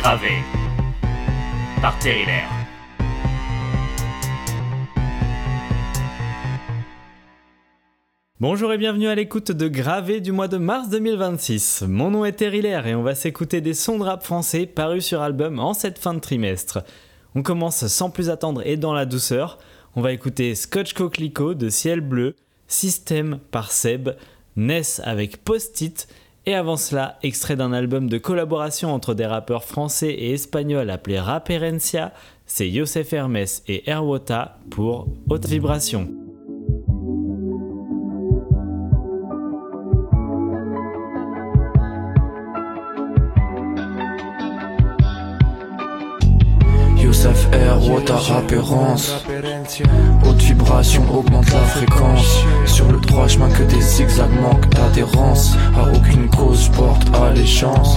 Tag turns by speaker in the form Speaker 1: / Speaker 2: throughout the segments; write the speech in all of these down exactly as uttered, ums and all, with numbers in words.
Speaker 1: Gravé par Terry Lair.
Speaker 2: Bonjour et bienvenue à l'écoute de Gravé du mois de mars deux mille vingt-six. Mon nom est Terry Lair et on va s'écouter des sons de rap français parus sur album en cette fin de trimestre. On commence sans plus attendre et dans la douceur. On va écouter Scotch Coquelicot de Ciel Bleu, Système par Seb, Ness avec Post-it et avant cela, extrait d'un album de collaboration entre des rappeurs français et espagnols appelé Raperencia, c'est Yosef Hermes et Erwota pour Haute Vibration.
Speaker 3: Yosef Erwota Rapérence. Haute vibration augmente la fréquence. Sur le droit chemin que des zigzags manquent d'adhérence. À aucune cause porte allégeance.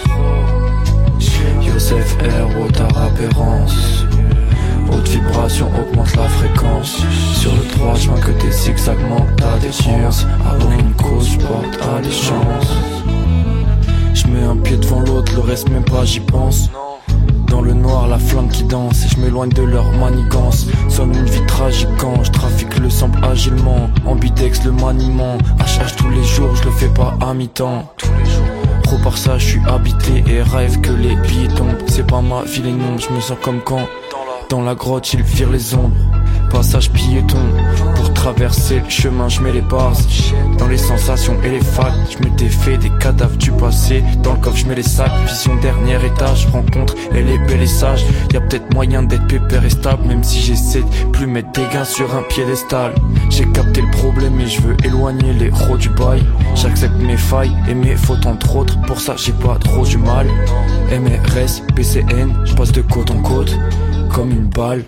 Speaker 3: Yosef Erwota Rapérence. Haute vibration augmente la fréquence. Sur le droit chemin que des zigzags manquent d'adhérence. À aucune cause porte allégeance. J'mets un pied devant l'autre, le reste même pas j'y pense. Dans le noir, la flamme qui danse et je m'éloigne de leur manigance. Somme une vie tragique quand je trafique le sample agilement. Ambidex le maniement, H H tous les jours, je le fais pas à mi-temps. Trop par ça, je suis habité et rêve que les billets tombent. C'est pas ma vie les nombres, je me sens comme quand dans la grotte ils virent les ombres. Passage piéton, pour traverser le chemin je mets les bases. Dans les sensations et les facts, je m'étais fait des cadavres du passé. Dans le coffre je mets les sacs, vision dernier étage. Rencontre, elle est belle et sage. Y'a peut-être moyen d'être pépère et stable. Même si j'essaie de plus mettre des gains sur un piédestal. J'ai capté le problème et je veux éloigner les héros du bail. J'accepte mes failles et mes fautes entre autres. Pour ça j'ai pas trop du mal. M R S, P C N, je passe de côte en côte comme une balle.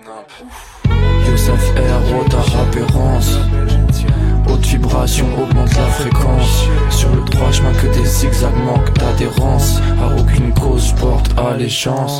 Speaker 3: Yosef Erwota Rapérence. Haute vibration augmente la fréquence. Sur le droit chemin que des zigzags manquent d'adhérence. À aucune cause porte allégeance.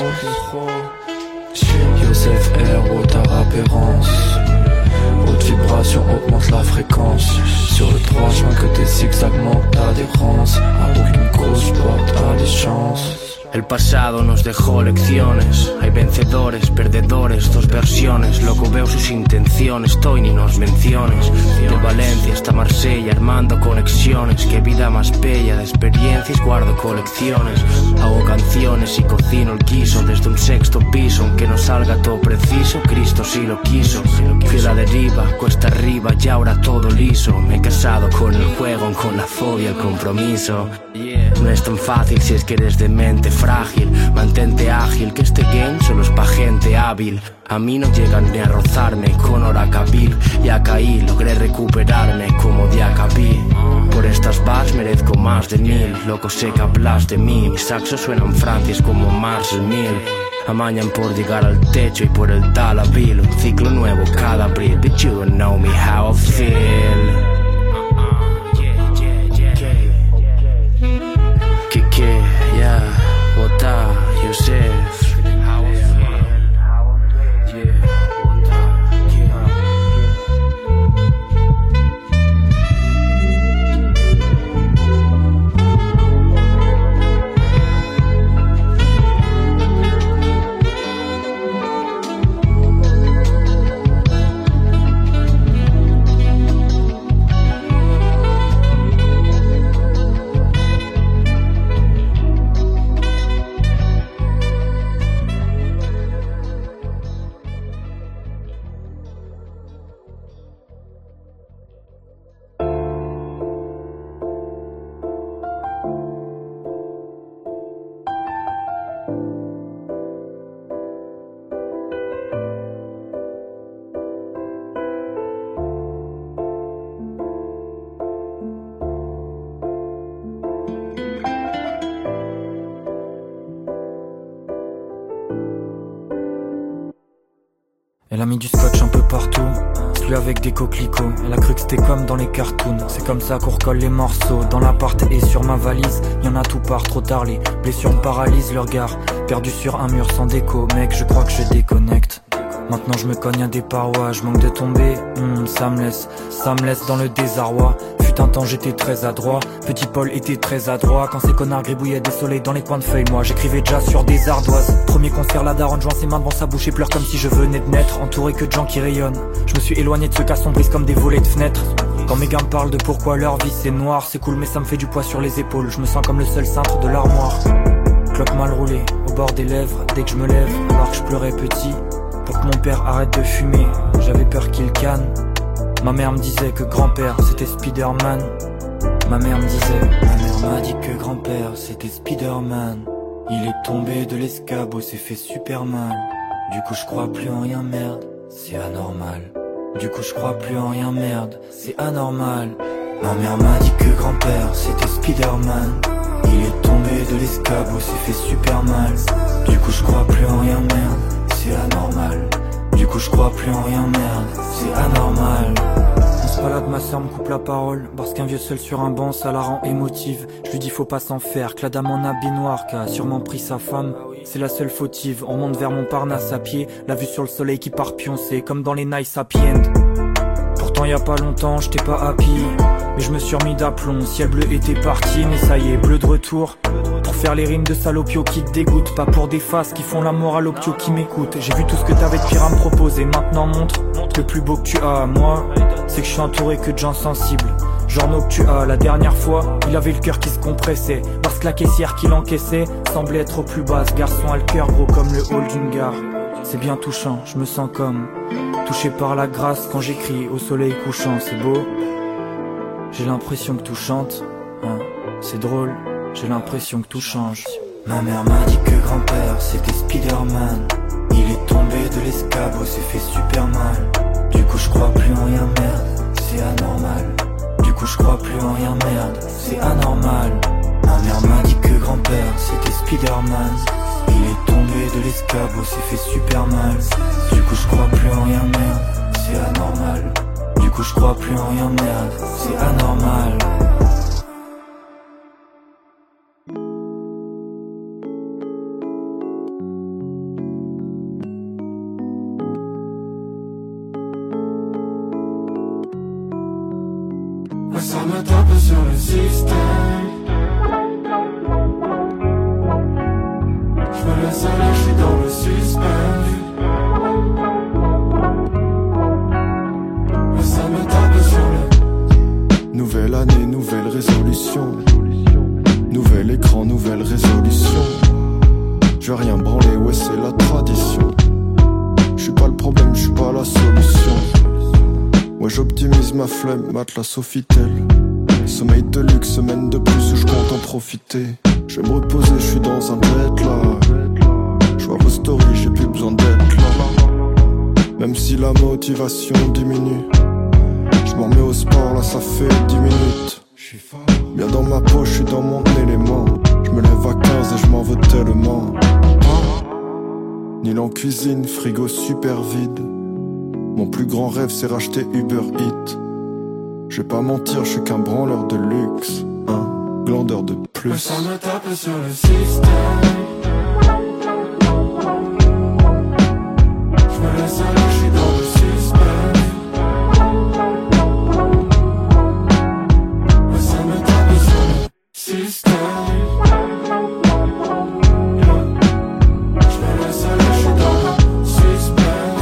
Speaker 3: Yosef Erwota Rapérence. Haute vibration augmente la fréquence. Sur le droit chemin que des zigzags manquent d'adhérence. À aucune cause porte allégeance.
Speaker 4: El pasado nos dejó lecciones. Hay vencedores, perdedores, dos versiones. Loco veo sus intenciones, Toy ni nos menciones. De Valencia hasta Marsella, armando conexiones. Qué vida más bella, de experiencias guardo colecciones. Hago canciones y cocino el guiso desde un sexto piso. Aunque no salga todo preciso, Cristo sí lo quiso. Fui a la deriva, cuesta arriba y ahora todo liso. Me he casado con el juego, con la fobia, el compromiso. No es tan fácil si es que eres de mente frágil. Mantente ágil, que este game solo es pa' gente hábil. A mí no llegan ni a rozarme con Oracabil. Ya caí, logré recuperarme como Diacabí. Por estas bars merezco más de mil. Loco sé que hablas de mí. Mis saxos suenan francias como Mars el Mil. Amañan por llegar al techo y por el Talavil. Un ciclo nuevo cada abril. But you don't know me how I feel. Kike, yeah, Wota, Yosef.
Speaker 3: Elle a mis du scotch un peu partout, celui avec des coquelicots. Elle a cru que c'était comme dans les cartoons. C'est comme ça qu'on recolle les morceaux. Dans l'appart et sur ma valise, y'en a tout part trop tard. Les blessures me paralysent le regard, perdu sur un mur sans déco. Mec, je crois que je déconnecte. Maintenant je me cogne à des parois, je manque de tomber, hmm, ça me laisse, ça me laisse dans le désarroi. Fut un temps j'étais très adroit, petit Paul était très adroit. Quand ces connards gribouillaient des soleils dans les coins de feuilles, moi j'écrivais déjà sur des ardoises. Premier concert, la daronne joint ses mains devant sa bouche et pleure comme si je venais de naître, entouré que de gens qui rayonnent. Je me suis éloigné de ceux qu'assombrissent comme des volets de fenêtres. Quand mes gars me parlent de pourquoi leur vie c'est noir, c'est cool mais ça me fait du poids sur les épaules. Je me sens comme le seul cintre de l'armoire. Clope mal roulée, au bord des lèvres, dès que je me lève, alors que je pleurais petit, pour que mon père arrête de fumer, j'avais peur qu'il canne. Ma mère me disait que grand-père c'était Spider-Man. Ma mère me disait, ma mère m'a dit que grand-père c'était Spider-Man. Il est tombé de l'escabeau, s'est fait super mal. Du coup je crois plus en rien, merde, c'est anormal. Du coup je crois plus en rien, merde, c'est anormal. Ma mère m'a dit que grand-père c'était Spider-Man. Il est tombé de l'escabeau, s'est fait super mal. Du coup je crois plus en rien, merde, c'est anormal. Du coup je crois plus en rien, merde, c'est anormal. On se balade, ma soeur me coupe la parole, parce qu'un vieux seul sur un banc ça la rend émotive. Je lui dis faut pas s'en faire, que la dame en habit noir qui a sûrement pris sa femme, c'est la seule fautive. On monte vers Montparnasse à pied, la vue sur le soleil qui part pioncer, comme dans les Nice Happy End. Pourtant y a pas longtemps j'étais pas happy, mais je me suis remis d'aplomb. Ciel bleu était parti, mais ça y est, bleu de retour. Pour faire les rimes de salopio qui te dégoûtent, pas pour des faces qui font la morale aux ptios qui m'écoutent. J'ai vu tout ce que t'avais de pire à me proposer, maintenant montre le plus beau que tu as. Moi, c'est que je suis entouré que de gens sensibles. Genre que tu as, la dernière fois, il avait le cœur qui se compressait, parce que la caissière qui l'encaissait semblait être au plus bas. Ce garçon a le cœur gros comme le hall d'une gare. C'est bien touchant, je me sens comme touché par la grâce quand j'écris au soleil couchant. C'est beau, j'ai l'impression que tout chante, hein. C'est drôle, j'ai l'impression que tout change. Ma mère m'a dit que grand-père c'était Spider-Man. Il est tombé de l'escabeau, s'est fait super mal. Du coup je crois plus en rien, merde, c'est anormal. Du coup je crois plus en rien, merde, c'est anormal. Ma mère m'a dit que grand-père c'était Spider-Man. Il est tombé de l'escabeau, s'est fait super mal. Du coup je crois plus en rien, merde, c'est anormal. Du coup je crois plus en rien, merde, c'est anormal.
Speaker 5: Ça me tape sur le système. Je me laisse aller, je suis dans le suspense. Ça me tape sur le...
Speaker 6: Nouvelle année, nouvelle résolution. Nouvel écran, nouvelle résolution. Je vais rien branler, ouais c'est la tradition. Je suis pas le problème, je suis pas la solution. Ouais j'optimise ma flemme, matelas Sofitel. Sommeil de luxe, semaine de plus où je compte en profiter. Je vais me reposer, je suis dans un jet là. Je vois vos stories, j'ai plus besoin d'être là. Même si la motivation diminue, je m'en mets au sport, là ça fait dix minutes. Bien dans ma peau, je suis dans mon élément. Je me lève à quinze et je m'en veux tellement. Nil en cuisine, frigo super vide. Mon plus grand rêve c'est racheter Uber Eats. Je vais pas mentir, je suis qu'un branleur de luxe, un glandeur de plus.
Speaker 5: Ça me tape sur le système. Je me laisse aller, je suis dans le suspense. Ça me tape sur le système. Je me laisse aller, je suis dans le suspense.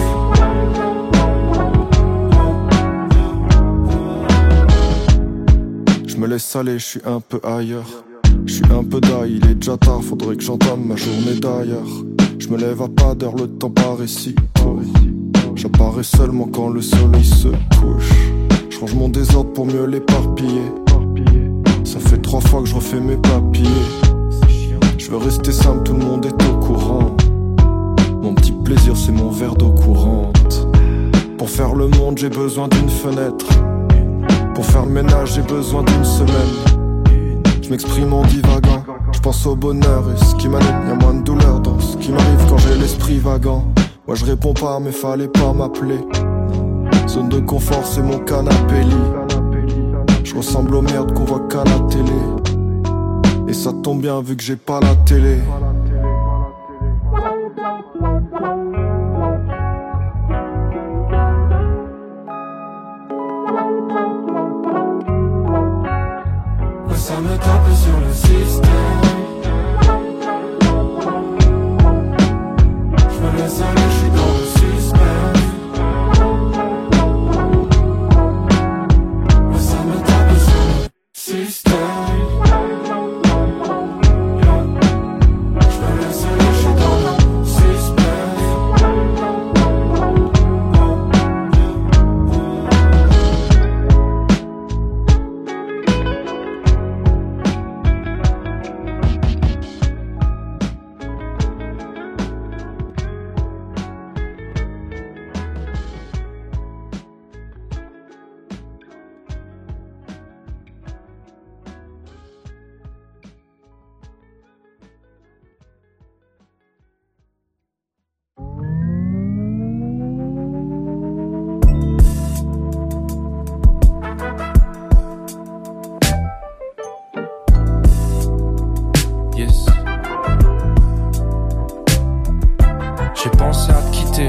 Speaker 6: Je me laisse aller, je suis un peu ailleurs. Je suis un peu d'ail, il est déjà tard, faudrait que j'entame ma journée d'ailleurs. Je me lève à pas d'heure, le temps paraît si tôt. J'apparais seulement quand le soleil se couche. Je range mon désordre pour mieux l'éparpiller. Ça fait trois fois que je refais mes papiers. Je veux rester simple, tout le monde est au courant. Mon petit plaisir c'est mon verre d'eau courante. Pour faire le monde j'ai besoin d'une fenêtre. Pour faire le ménage j'ai besoin d'une semaine. Je m'exprime en divagant. Je pense au bonheur et ce qui m'anime. Y'a moins de douleur dans ce qui m'arrive quand j'ai l'esprit vagant. Moi je réponds pas mais fallait pas m'appeler. Zone de confort c'est mon canapé lit. Je ressemble aux merdes qu'on voit qu'à la télé. Et ça tombe bien vu que j'ai pas la télé.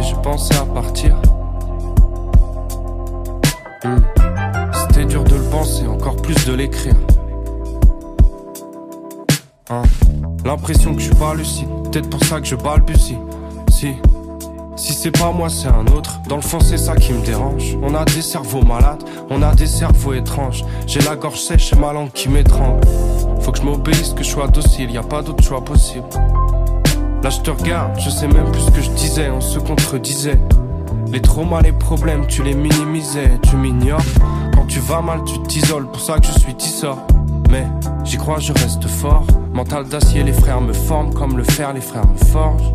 Speaker 3: je pensais à partir. Mmh. C'était dur de le penser, encore plus de l'écrire. Hein. L'impression que je suis pas lucide, peut-être pour ça que je balbutie. Si, si c'est pas moi c'est un autre, dans le fond c'est ça qui me dérange. On a des cerveaux malades, on a des cerveaux étranges. J'ai la gorge sèche et ma langue qui m'étrangle. Faut que je m'obéisse, que je sois docile, y a pas d'autre choix possible. Là je te regarde, je sais même plus ce que je disais, on se contredisait. Les traumas, les problèmes, tu les minimisais, tu m'ignores. Quand tu vas mal, tu t'isoles, pour ça que je suis tisseur. Mais j'y crois, je reste fort. Mental d'acier, les frères me forment. Comme le fer, les frères me forgent.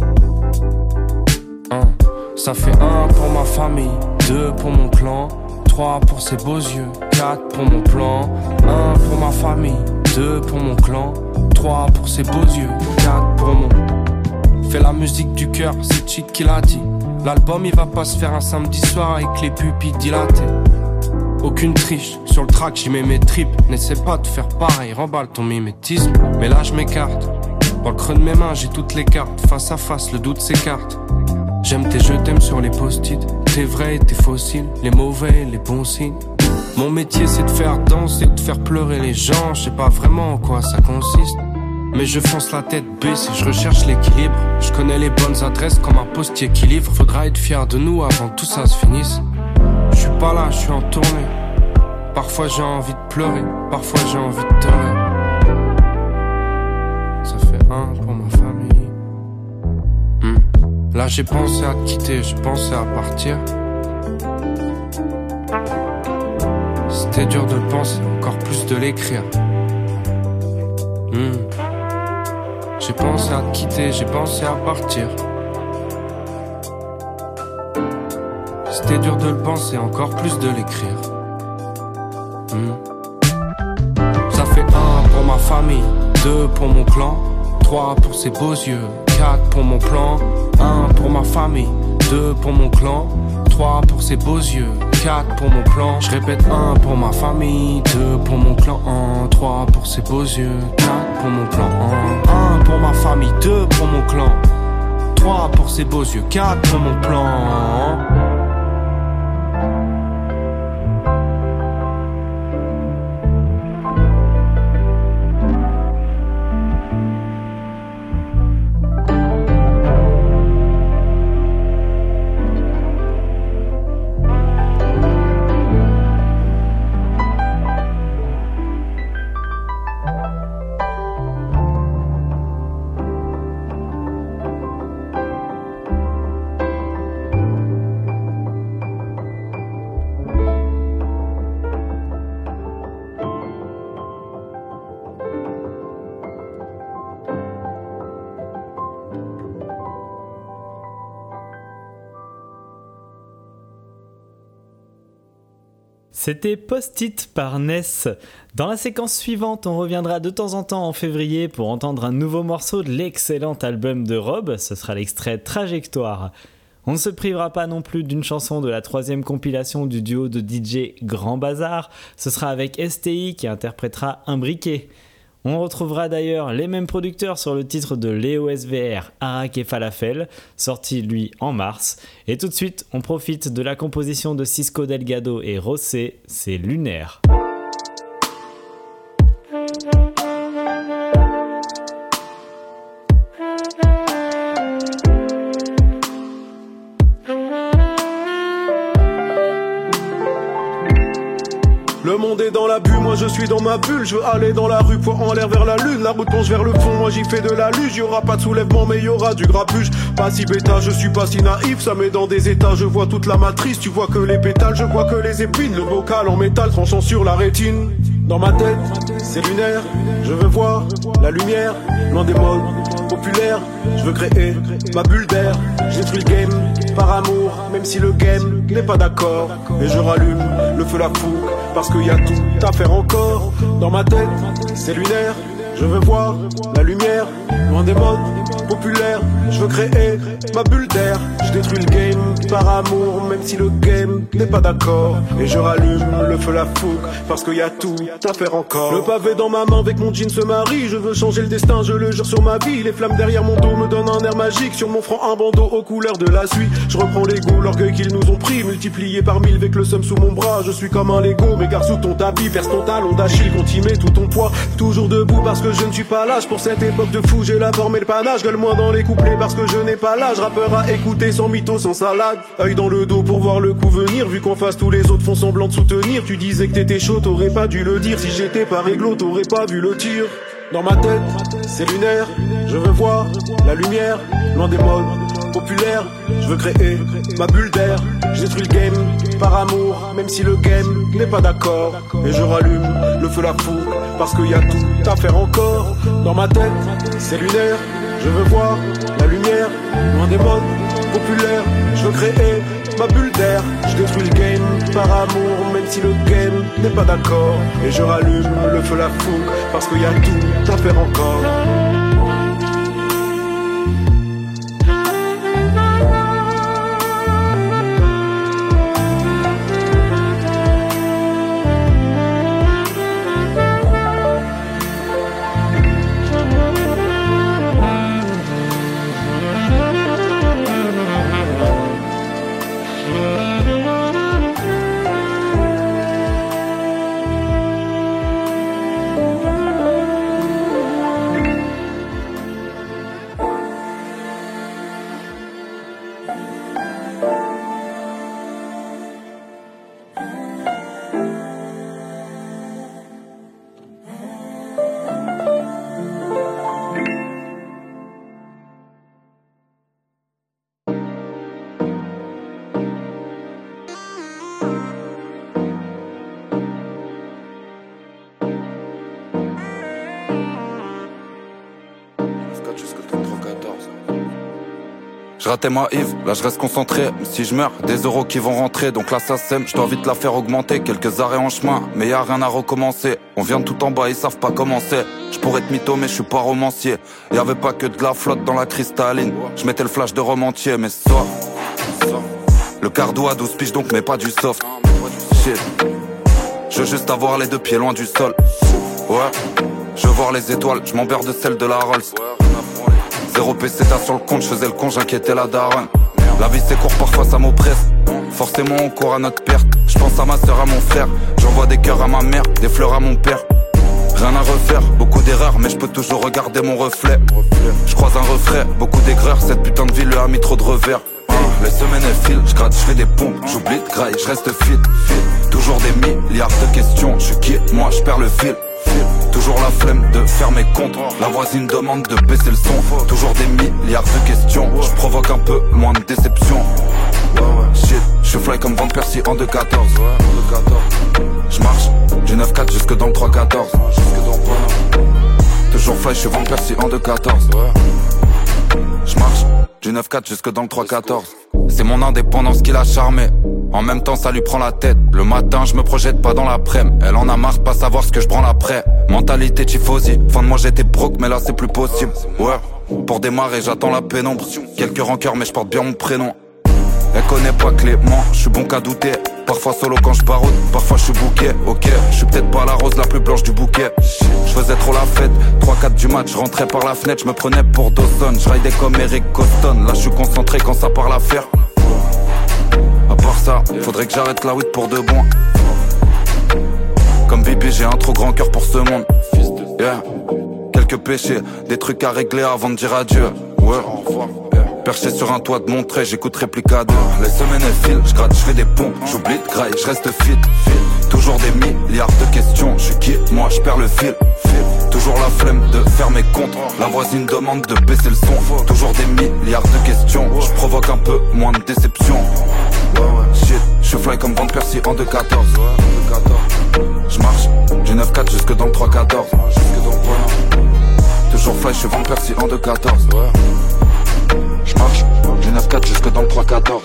Speaker 3: Un, ça fait un pour ma famille, deux pour mon clan, trois pour ses beaux yeux, quatre pour mon plan. Un pour ma famille, deux pour mon clan, trois pour ses beaux yeux, quatre pour mon... Fais la musique du cœur, c'est Chic qui l'a dit. L'album il va pas se faire un samedi soir avec les pupilles dilatées. Aucune triche, sur le track j'y mets mes tripes. N'essaie pas de faire pareil, remballe ton mimétisme. Mais là je m'écarte, dans le creux de mes mains j'ai toutes les cartes. Face à face le doute s'écarte. J'aime tes je t'aime sur les post-it. T'es vrai et t'es fossile, les mauvais et les bons signes. Mon métier c'est de faire danser, de faire pleurer les gens. Je sais pas vraiment en quoi ça consiste, mais je fonce la tête baissée, je recherche l'équilibre. Je connais les bonnes adresses comme un postier qui livre. Faudra être fier de nous avant que tout ça se finisse. Je suis pas là, je suis en tournée. Parfois j'ai envie de pleurer, parfois j'ai envie de pleurer. Ça fait un pour ma famille. hmm. Là j'ai pensé à te quitter, j'ai pensé à partir. C'était dur de le penser, encore plus de l'écrire. hmm. J'ai pensé à te quitter, j'ai pensé à partir. C'était dur de le penser, encore plus de l'écrire. mmh. Ça fait un pour ma famille, deux pour mon clan, trois pour ses beaux yeux, quatre pour mon plan. Un pour ma famille, deux pour mon clan, trois pour ses beaux yeux, quatre pour mon plan. Je répète, un pour ma famille, deux pour mon clan, un, trois pour ses beaux yeux, quatre pour mon plan. Un, un pour ma famille, deux pour mon clan, trois pour ses beaux yeux, quatre pour mon plan.
Speaker 2: C'était Post-it par Ness. Dans la séquence suivante, on reviendra de temps en temps en février pour entendre un nouveau morceau de l'excellent album de Rob. Ce sera l'extrait Trajectoire. On ne se privera pas non plus d'une chanson de la troisième compilation du duo de D J Grand Bazar. Ce sera avec S T I qui interprétera Un briquet. On retrouvera d'ailleurs les mêmes producteurs sur le titre de Léo S V R, Arak et Falafel, sorti lui en mars. Et tout de suite, on profite de la composition de Cisco Delgado et Rossé, c'est Lunaire.
Speaker 7: Le monde est dans la bulle, moi je suis dans ma bulle. Je veux aller dans la rue, poing en l'air vers la lune. La route plonge vers le fond, moi j'y fais de la luge. Y'aura pas de soulèvement mais y'aura du grappage. Pas si bêta, je suis pas si naïf. Ça met dans des états, je vois toute la matrice. Tu vois que les pétales, je vois que les épines. Le bocal en métal tranchant sur la rétine. Dans ma tête, c'est lunaire. Je veux voir la lumière, loin des modes populaires. Je veux créer ma bulle d'air. Je détruis le game par amour, même si le game n'est pas d'accord. Et je rallume le feu la fougue, parce qu'il y a tout à faire encore. Dans ma tête, c'est lunaire. Je veux voir la lumière, loin des modes populaire. Je veux créer ma bulle d'air. Je détruis le game par amour, même si le game n'est pas d'accord. Et je rallume le feu, la fougue, parce qu'il y a tout à faire encore. Le pavé dans ma main avec mon jean se marie. Je veux changer le destin, je le jure sur ma vie. Les flammes derrière mon dos me donnent un air magique. Sur mon front un bandeau aux couleurs de la suie. Je reprends l'ego, l'orgueil qu'ils nous ont pris, multiplié par mille avec le seum sous mon bras. Je suis comme un Lego, mais garde sous ton tapis, verse ton talon d'Achille, continuer tout ton poids. Toujours debout parce que je ne suis pas l'âge. Pour cette époque de fou, j'ai la forme et le panache. Gueule moins dans les couplets parce que je n'ai pas l'âge. Rappeur à écouter sans mytho, sans salade. Œil dans le dos pour voir le coup venir. Vu qu'en face tous les autres font semblant de soutenir. Tu disais que t'étais chaud, t'aurais pas dû le dire. Si j'étais pas réglo, t'aurais pas vu le tir. Dans ma tête, c'est lunaire. Je veux voir la lumière, loin des modes populaires. Je veux créer ma bulle d'air. Je détruis le game par amour, même si le game n'est pas d'accord. Et je rallume le feu, la fougue, parce qu'il y a tout à faire encore. Dans ma tête, c'est lunaire. Je veux voir la lumière, loin des modes populaires. Je veux créer ma bulle d'air. Je détruis le game par amour, même si le game n'est pas d'accord. Et je rallume le feu, la fougue, parce qu'il y a tout à faire encore.
Speaker 8: Je ratais ma Yves, là je reste concentré. Si je meurs, des euros qui vont rentrer. Donc là ça sème, je dois vite la faire augmenter. Quelques arrêts en chemin, mais y a rien à recommencer. On vient de tout en bas, ils savent pas comment c'est. Je pourrais être mytho mais je suis pas romancier. Y avait pas que de la flotte dans la cristalline. Je mettais le flash de romancier, mais ce soir le cardo à douze piges donc mais pas du soft. Shit. Je veux juste avoir les deux pieds loin du sol. Ouais. Je veux voir les étoiles, je m'emmerde de celle de la Rolls. Zéro P C, t'as sur le compte, je faisais le con, j'inquiétais la daronne. La vie c'est court, parfois ça m'oppresse. Forcément on court à notre perte. Je pense à ma soeur, à mon frère. J'envoie des cœurs à ma mère, des fleurs à mon père. Rien à refaire, beaucoup d'erreurs, mais je peux toujours regarder mon reflet. Je croise un refrain, beaucoup d'aigreurs. Cette putain de ville a mis trop de revers. Les semaines elles filent, je gratte, je fais des pompes, j'oublie de graille, je reste fit, fit. Toujours des milliards de questions, je suis qui, moi je perds le fil. Toujours la flemme de faire mes comptes. La voisine demande de baisser le son. Toujours des milliards de questions. Je provoque un peu moins de déception. Shit, je suis fly comme Van Persie en deux quatorze. Je marche du neuf quatre jusque dans le trois quatorze. Toujours fly, je suis Van Persie en deux quatorze. Je marche du neuf quatre jusque dans le trois quatorze. C'est mon indépendance qui l'a charmé. En même temps ça lui prend la tête. Le matin je me projette pas dans l'après-midi. Elle en a marre de pas savoir ce que je prends après. Mentalité tifosi. Fin de moi j'étais broke mais là c'est plus possible. Ouais. Pour démarrer j'attends la pénombre. Quelques rancœurs mais je porte bien mon prénom. Elle connaît pas Clément, je suis bon qu'à douter. Parfois solo quand je baroude, parfois je suis bouquet. Ok, je suis peut-être pas la rose la plus blanche du bouquet. Je faisais trop la fête, trois quatre du match, je rentrais par la fenêtre, je me prenais pour Dawson. Je raidais comme Eric Coston, là je suis concentré quand ça parle à faire. À part ça, faudrait que j'arrête la weed pour de bon. Comme Bibi, j'ai un trop grand cœur pour ce monde. Yeah. Quelques péchés, des trucs à régler avant de dire adieu. Ouais. Perché sur un toit de mon trait, j'écoute réplique à deux. Les semaines elles filent, je gratte, je fais des pompes, j'oublie de graille, je reste fit, fit. Toujours des milliards de questions, je suis qui, moi je perds le fil, fil. Toujours la flemme de faire mes comptes. La voisine demande de baisser le son. Toujours des milliards de questions, je provoque un peu moins de déception. Shit, je suis fly comme Van Persie en deux quatorze. Je marche du neuf quatre jusque dans le trois quatorze. Toujours fly, je suis Van Persie en deux quatorze. Je marche du neuf quatre jusque dans le trois quatorze.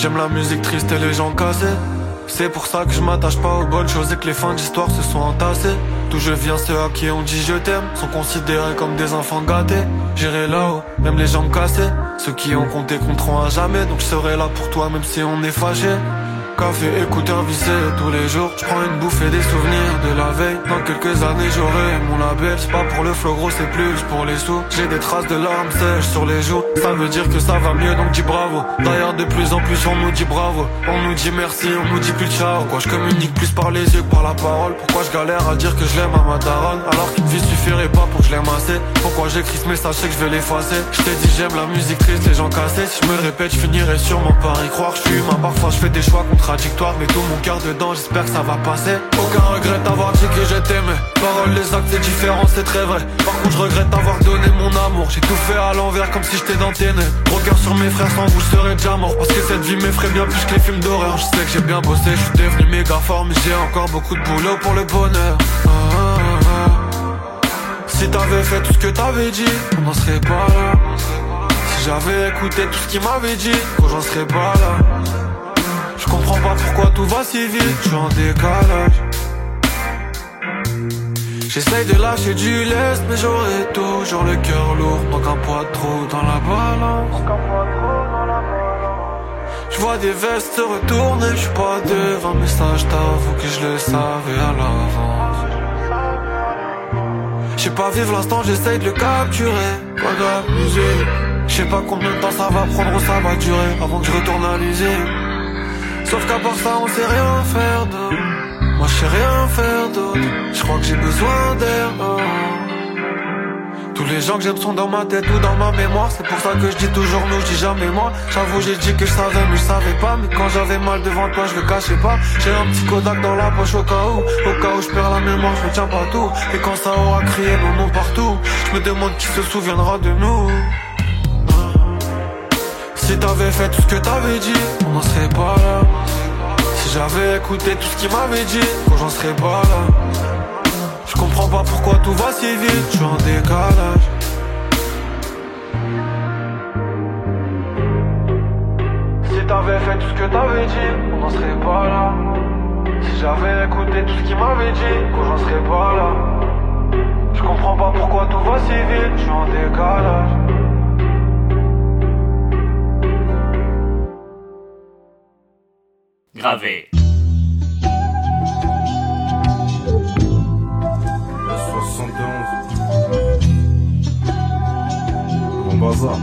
Speaker 3: J'aime la musique triste et les gens cassés. C'est pour ça que je m'attache pas aux bonnes choses et que les fins d'histoire se sont entassées. D'où je viens, ceux à qui on dit je t'aime sont considérés comme des enfants gâtés. J'irai là-haut, même les jambes cassées. Ceux qui ont compté compteront à jamais. Donc je serai là pour toi même si on est fâché. Café, écouteur vissé tous les jours. Je prends une bouffée des souvenirs de la veille. Dans quelques années j'aurai mon label. C'est pas pour le flow gros, c'est plus pour les sous. J'ai des traces de larmes sèches sur les joues. Ça veut dire que ça va mieux donc dis bravo. D'ailleurs de plus en plus on nous dit bravo. On nous dit merci, on nous dit plus ciao. Pourquoi je communique plus par les yeux que par la parole? Pourquoi je galère à dire que je l'aime à ma daronne alors qu'une vie suffirait pas pour que je l'aime assez? Pourquoi j'écris ce message, c'est que je vais l'effacer. Je t'ai dit j'aime la musique triste, les gens cassés. Si je me le répète, je finirai sûrement par y croire. Je suis humain, parfois je fais des choix contradictoires, mais tout mon cœur dedans, j'espère que ça va passer. Aucun regret d'avoir dit que je t'aimais. Paroles, les actes, c'est différent, c'est très vrai. Par contre, je regrette d'avoir donné mon amour. J'ai tout fait à l'envers comme si j'étais dans tes nez. Gros cœur sur mes frères, sans vous, je serais déjà mort. Parce que cette vie m'effraie bien plus que les films d'horreur. Je sais que j'ai bien bossé, je suis devenu méga fort, mais j'ai encore beaucoup de boulot pour le bonheur. Ah, ah, ah. Si t'avais fait tout ce que t'avais dit, on n'en serait pas là. Si j'avais écouté tout ce qu'il m'avait dit, oh, j'en serais pas là. Je comprends pas pourquoi tout va si vite, je suis en décalage. J'essaye de lâcher du lest, mais j'aurai toujours le cœur lourd. Donc un poids de trop dans la balance. Je vois des vestes se retourner, je suis pas devant, mais ça je t'avoue que je le savais à l'avance. Je sais pas vivre l'instant, j'essaye de le capturer. Pas d'abuser. Je sais pas combien de temps ça va prendre ou ça va durer avant que je retourne à l'usine. Sauf qu'à part ça on sait rien faire d'autre. Moi je sais rien faire d'autre. Je crois que j'ai besoin d'air. Oh. Tous les gens que j'aime sont dans ma tête ou dans ma mémoire. C'est pour ça que je dis toujours nous, je dis jamais moi. J'avoue j'ai dit que je savais mais je savais pas. Mais quand j'avais mal devant toi je le cachais pas. J'ai un petit Kodak dans la poche au cas où. Au cas où je perds la mémoire je retiens pas tout. Et quand ça aura crié mon nom partout, je me demande qui se souviendra de nous. Si t'avais fait tout ce que t'avais dit, on n'en serait pas là. Si j'avais écouté tout ce qu'il m'avait dit, oh, j'en serais pas là. Je comprends pas pourquoi tout va si vite, je suis en décalage. Si t'avais fait tout ce que t'avais dit, on n'en serait pas là. Si j'avais écouté tout ce qu'il m'avait dit, oh, j'en serais pas là. Je comprends pas pourquoi tout va si vite, je suis en décalage.
Speaker 1: Gravé.
Speaker 6: soixante et onze. Bon bazar.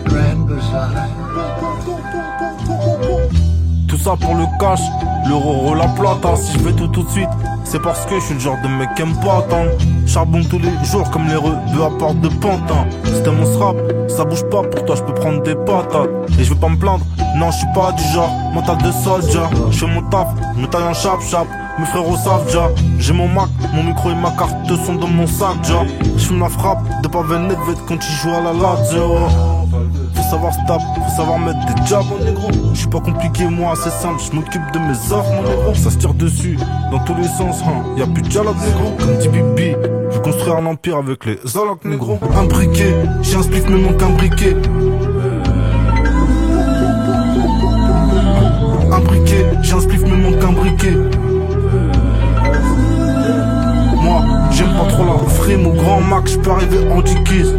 Speaker 6: Tout ça pour le cash, l'euro la plata. Si je veux tout tout de suite, c'est parce que je suis le genre de mec qui aime pas attendre. Charbon tous les jours comme les rebeux à part de pantin. C'était mon strap, ça bouge pas, pour toi je peux prendre des patates. Et je veux pas me plaindre, non je suis pas du genre mental de soldier. Je fais mon taf, je me taille en chap chap. Mes frérots savent déjà, j'ai mon Mac, mon micro et ma carte sont dans mon sac déjà. Je fume la frappe, de Pavel Nedved quand il joue à la Lazio. Faut savoir stop, faut savoir mettre des jabs mon négro. Je suis pas compliqué moi, c'est simple, je m'occupe de mes offres mon négro. Ça se tire dessus, dans tous les sens, hein. Y'a plus de dialogue négro. Comme dit Bibi, je veux construire un empire avec les Zolok négro. Un briquet, j'ai un spliff mais manque un briquet. Un briquet, j'ai un spliff mais manque un briquet. Moi, j'aime pas trop la frime au grand max, je peux arriver en dickies.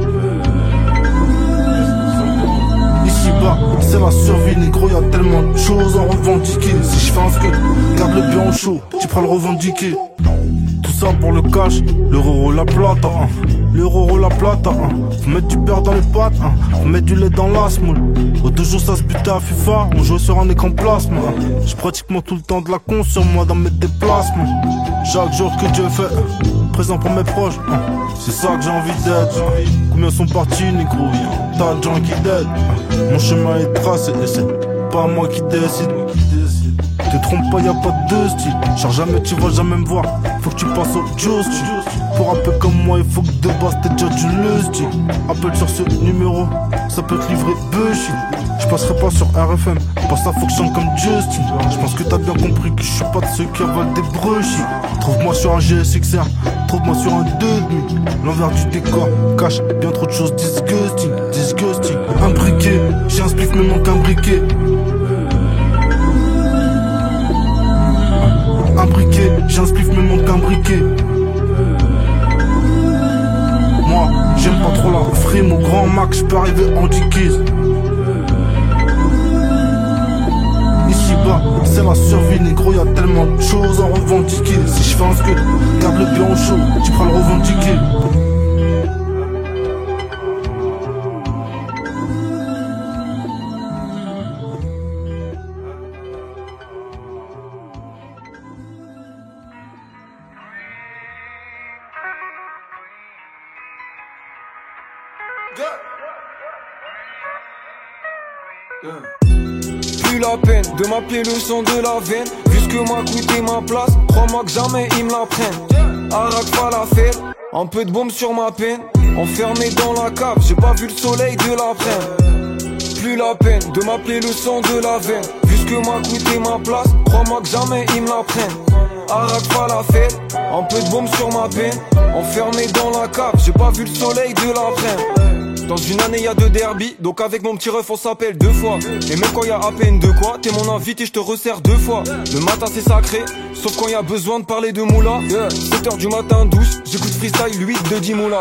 Speaker 6: Ici bas, c'est la survie, négro, y'a tellement de choses à revendiquer. Si je fais un scud, garde le bien au chaud, tu pourras le revendiquer. Tout ça pour le cash, l'euro la plata, hein. L'euro la plata, hein. Faut mettre du beurre dans les pâtes, hein. Faut mettre du lait dans la semoule. Au deux jours ça se butait à FIFA, on jouait sur un écran plasma. J'ai pratiquement tout le temps de la con sur moi dans mes déplacements. Chaque jour que Dieu fait, présent pour mes proches, hein. C'est ça que j'ai envie d'être. Combien sont partis négro, y'a tas de gens qui dead. Mon chemin est tracé et c'est pas moi qui décide. Te trompe pas, y'a pas de style. Genre jamais tu vas jamais me voir. Faut que tu passes au juice. Pour un peu comme moi, il faut que de base t'aies déjà du lusty. Appelle sur ce numéro, ça peut te livrer bullshit. Je passerai pas sur R F M, pas ça faut que je chante comme Justin. Je pense que t'as bien compris que je suis pas de ceux qui avalent des brushis. Trouve-moi sur un G S X R, trouve-moi sur un deux demi. L'envers du décor cache bien trop de choses disgusting, disgusting. Un briquet, j'ai un spliff mais manque un briquet.
Speaker 9: briquet. J'ai un spliff, me montre qu'un briquet. Moi, j'aime pas trop la frime au grand max, j'peux arriver en dickies. Ici-bas, c'est la survie, négro, y'a tellement de choses à revendiquer. Si j'fais un scud, garde le pied au chaud, tu pourras le revendiquer.
Speaker 10: Plus la peine de m'appeler le son de la veine. Vu ce que m'a coûté ma place, crois-moi que jamais ils me la prennent. Arak falafel, un peu de bombe sur ma peine. Enfermé dans la cave, j'ai pas vu le soleil de l'après-midi. Plus la peine de m'appeler le son de la veine. Vu ce que m'a coûté ma place, crois-moi que jamais ils me la prennent. Arak falafel, un peu de bombe sur ma peine. Enfermé dans la cave, j'ai pas vu le soleil de l'après-midi. Dans une année y'a deux derby, donc avec mon petit ref on s'appelle deux fois. Et même quand y'a à peine de quoi, t'es mon invité, je te resserre deux fois. Le matin c'est sacré, sauf quand y'a besoin de parler de moula. Yeah. sept heures du matin douce, j'écoute freestyle huit de dix moula.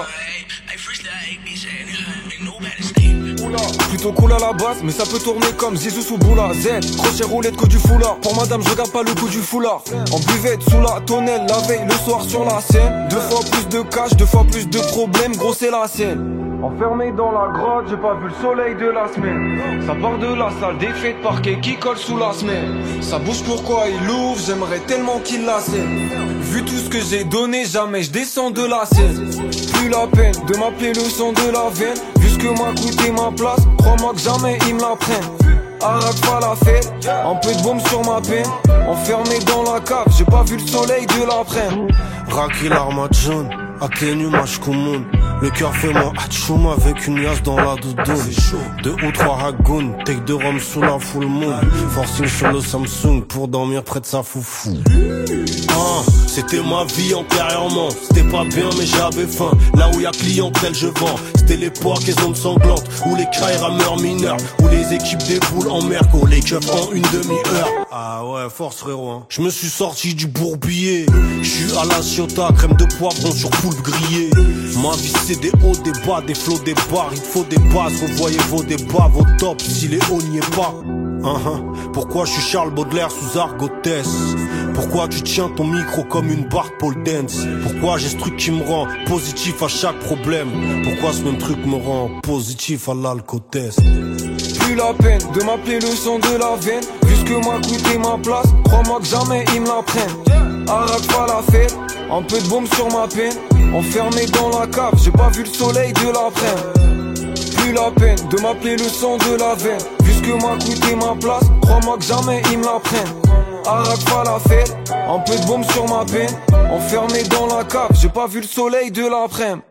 Speaker 10: Plutôt cool à la base, mais ça peut tourner comme Zizou sous Boula. Z, crochet roulette que du foulard. Pour madame je regarde pas le coup du foulard. En buvette sous la tonnelle, la veille le soir sur la scène. Deux fois plus de cash, deux fois plus de problèmes, gros c'est la scène. Enfermé dans la grotte, j'ai pas vu le soleil de la semaine. Ça part de la salle, des faits de parquet qui collent sous la semaine. Ça bouge pourquoi il ouvre, j'aimerais tellement qu'il la scène. Vu tout ce que j'ai donné, jamais je descends de la scène. Plus la peine de m'appeler le son de la veine. Vu ce que m'a coûté ma place, crois-moi que jamais ils me la prennent. Arak falafel, un peu de bombe sur ma peine. Enfermé dans la cave, j'ai pas vu le soleil de l'après-midi.
Speaker 9: Raki l'armade jaune, atténue match commun. Le cœur fait mon hatchoum avec une liasse dans la doudoune. Deux ou trois ragoons, take de rhum sous la full moon. Forcing sur le Samsung pour dormir près de sa foufou. Ah, c'était ma vie antérieurement. C'était pas bien mais j'avais faim. Là où y'a clientèle je vends. C'était l'époque les ondes sanglantes. Où les crailles rameurs mineurs. Où les équipes déboulent en merco. Les keufs en une demi-heure. Ah ouais, force frérot hein. Je me suis sorti du bourbier. J'suis à la Ciotat, crème de poivron sur poulpe grillée. Ma vie c'est des hauts, des bas, des flots, des barres. Il faut des bases, revoyez vos débats, vos tops si les hauts n'y est pas. Uh-huh. Pourquoi je suis Charles Baudelaire sous Argotès? Pourquoi tu tiens ton micro comme une barre pole dance? Pourquoi j'ai ce truc qui me rend positif à chaque problème? Pourquoi ce même truc me rend positif à l'alcotest?
Speaker 10: Plus la peine de m'appeler le son de la veine. Vu ce que m'a coûté ma place, crois-moi que jamais ils me la prennent. Arak falafel, un peu de bombe sur ma peine. Enfermé dans la cave, j'ai pas vu le soleil de l'après-midi. Plus la peine de m'appeler le son de la veine. Vu ce que m'a coûté ma place, crois-moi que jamais ils me la prennent. Arak falafel, un peu de bombe sur ma peine. Enfermé dans la cave, j'ai pas vu le soleil de l'après-midi.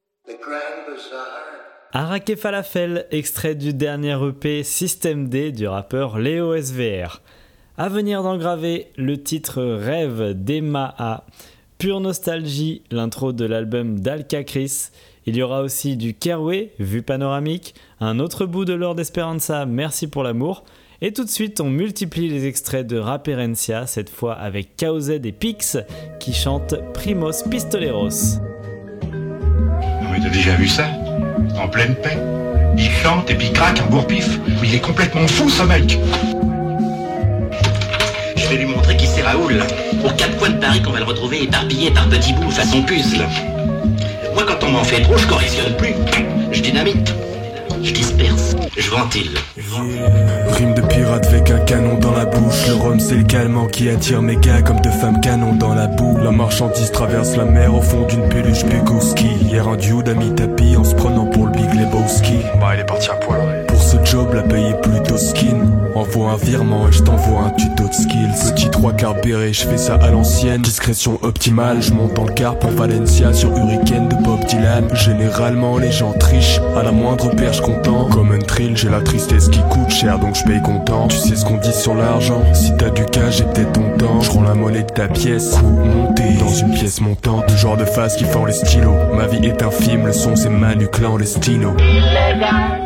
Speaker 2: Arak et Falafel, extrait du dernier E P System D du rappeur Léo S V R. À venir d'engraver le titre Rêve d'Emma A. Pure nostalgie, l'intro de l'album d'Alka Chris. Il y aura aussi du Kerway, vue panoramique, un autre bout de Lord Esperanza, Merci pour l'amour. Et tout de suite, on multiplie les extraits de Raperencia, cette fois avec K O Z et Pix, qui chantent Primos Pistoleros.
Speaker 11: Non mais t'as déjà vu ça? En pleine paix. Il chante et puis craque un bourre-pif. Il est complètement fou ce mec.
Speaker 12: Je vais lui montrer qui c'est Raoul. Aux quatre coins de Paris qu'on va le retrouver éparpillé par petits bouts façon puzzle. Moi quand on m'en fait trop, je correctionne plus. Je dynamite. Je disperse. Je ventile.
Speaker 3: Rime de pirate avec un canon dans la bouche. Le rhum c'est le calmant qui attire mes gars comme de femmes canon dans la boue. La marchandise traverse la mer au fond d'une peluche Bukowski. Hier un duo d'amis tapis en se prenant pour le Big Lebowski. Bah il est parti à poil. Pour ce job la paye est plutôt skin. Envoie un virement et je t'envoie un tuto de skills. Petit trois quarts béret, je fais ça à l'ancienne. Discrétion optimale, je monte dans le car pour Valencia sur Hurricane de Bob Dylan. Généralement les gens trichent, à la moindre perche content. Comme un thrill, j'ai la tristesse qui coûte cher donc je paye content. Tu sais ce qu'on dit sur l'argent, si t'as du cash j'ai peut-être ton temps. Je rends la monnaie de ta pièce, coup monté dans une pièce montante. Le genre de face qui fend les stylos. Ma vie est un film, le son c'est Manu Clandestino.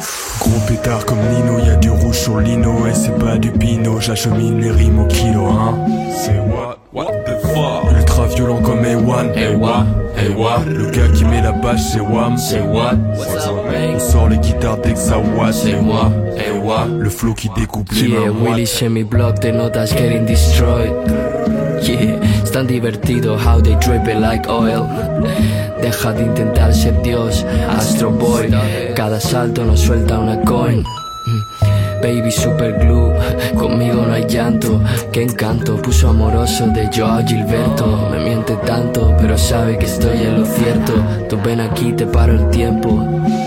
Speaker 3: Gros pétard comme Nino, y'a du rouge sur lino. Et c'est pas du pino, j'achemine les rimes au kilo, hein. C'est what, what the fuck. Ultra violent comme A un.
Speaker 13: Hey what, hey what.
Speaker 3: Le gars qui met la bâche c'est Wham.
Speaker 13: C'est what, what's up mate.
Speaker 3: On sort les guitares dès que ça watt.
Speaker 13: C'est what, hey what.
Speaker 3: Le flow qui découpe les
Speaker 4: Yeah,
Speaker 3: mains
Speaker 4: Willy
Speaker 3: moites.
Speaker 4: Shemi Block, the notas getting destroyed. Yeah, es tan divertido how they drip it like oil. Deja de intentar ser Dios, Astro Boy. Cada salto nos suelta una coin. Baby super glue, conmigo no hay llanto. Qué encanto, puso amoroso de Joao Gilberto. Me miente tanto, pero sabe que estoy en lo cierto. Tú ven aquí, te paro el tiempo.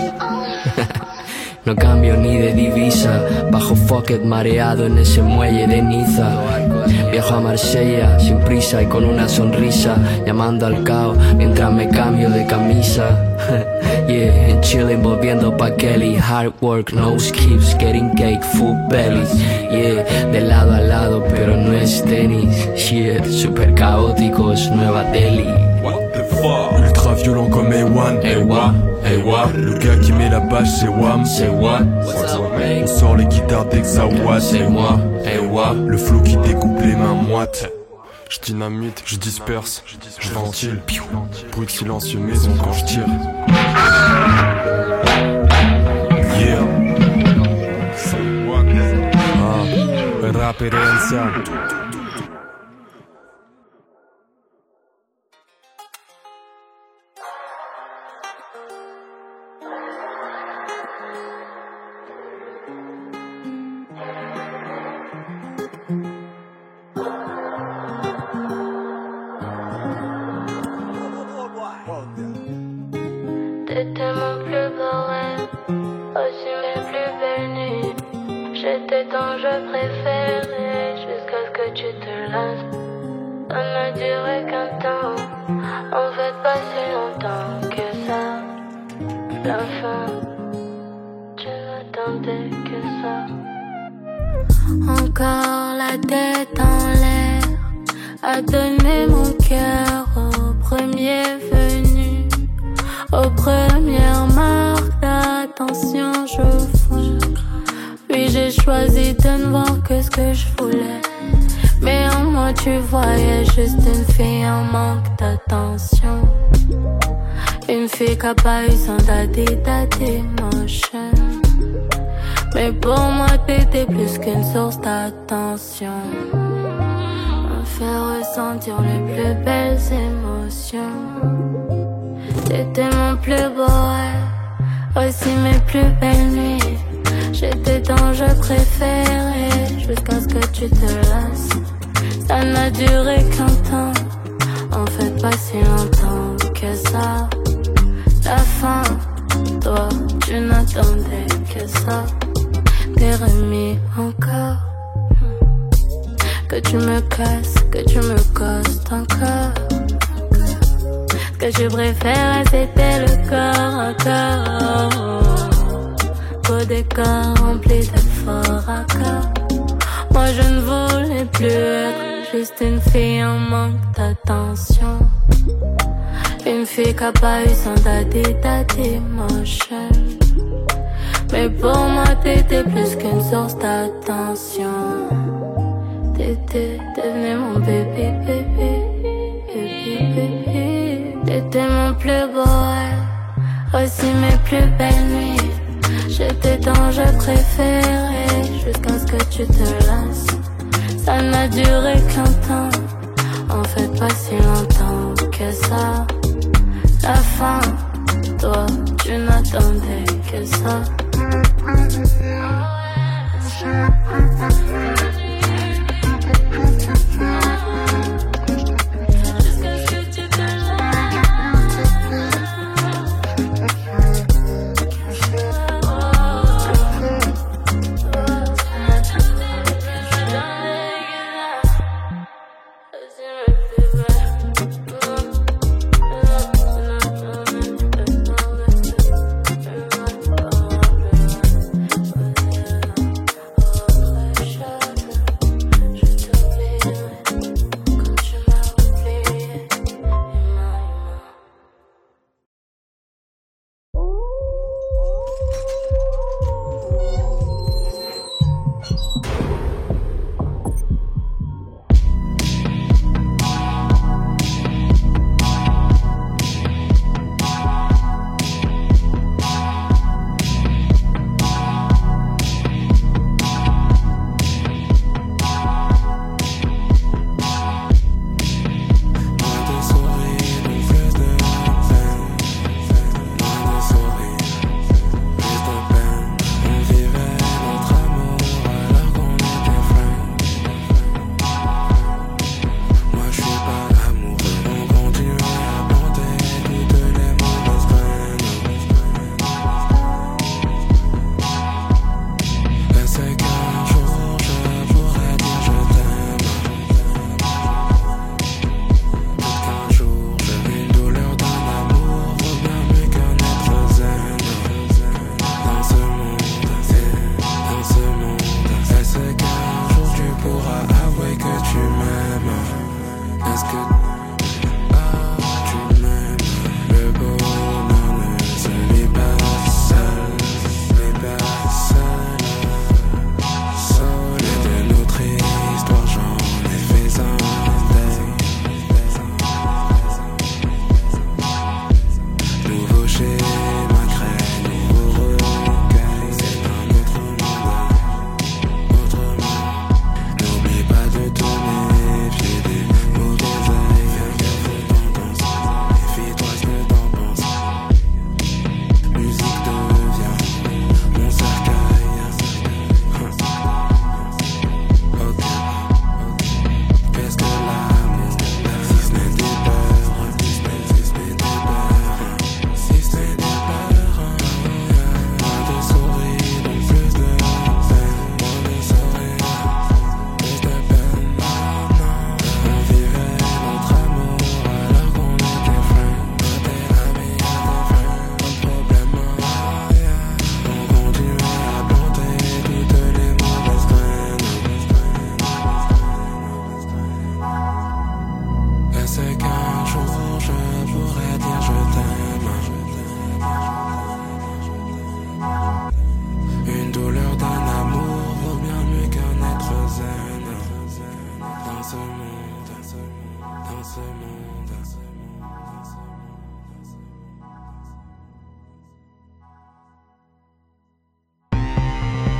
Speaker 4: No cambio ni de divisa, bajo Focket mareado en ese muelle de Niza. Viajo a Marsella sin prisa y con una sonrisa, llamando al caos mientras me cambio de camisa. Yeah, and chillin' volviendo pa' Kelly. Hard work, no skips, getting cake, full belly. Yeah, de lado a lado, pero no es tenis. Shit, super caóticos, Nueva Delhi.
Speaker 3: What the fuck. Ultra violent comme A un.
Speaker 13: Hey what, hey what.
Speaker 3: Le gars qui met la bâche c'est Wham.
Speaker 13: C'est what, what's up mate.
Speaker 3: On sort les guitares dès que ça watt.
Speaker 13: C'est moi, hey what.
Speaker 3: Le flow qui découpe les mains moites. Je dynamite, je disperse, je ventile. Bruit silencieux maison quand je tire. Yeah. Ah, rap herencia.
Speaker 14: T'étais mon plus beau rêve, aussi mes plus belles nuits. J'étais ton jeu préféré jusqu'à ce que tu te lasses. Ça n'a duré qu'un temps, en fait pas si longtemps que ça. La fin, je n'attendais que ça. Encore la tête en l'air, à donner mon cœur au premier venu. Aux premières marques d'attention je fonds. Puis j'ai choisi de ne voir que ce que je voulais. Mais en moi tu voyais juste une fille en manque d'attention. Une fille qui a pas eu son daddy daddy motion. Mais pour moi t'étais plus qu'une source d'attention. Me faire ressentir les plus belles émotions. T'étais mon plus beau rêve, aussi mes plus belles nuits. J'étais ton jeu préféré jusqu'à ce que tu te lasses. Ça n'a duré qu'un temps, en fait pas si longtemps que ça. La fin, toi tu n'attendais que ça. T'es remis encore, que tu me casses, que tu me costes encore. Ce que je préférais c'était le corps encore. Beau décor rempli de fort accords. Moi je ne voulais plus être juste une fille en manque d'attention. Une fille qui a pas eu son daddy daddy motion. Mais pour moi t'étais plus qu'une source d'attention. T'étais devenu mon bébé bébé bébé bébé. T'étais mon plus beau rêve, aussi mes plus belles nuits. J'étais ton jeu préféré jusqu'à ce que tu te lasses. Ça n'a duré qu'un temps, en fait pas si longtemps que ça. La fin, toi tu n'attendais que ça.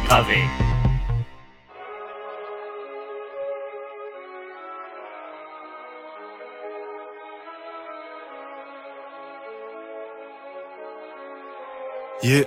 Speaker 1: Gravé.
Speaker 15: Yeah.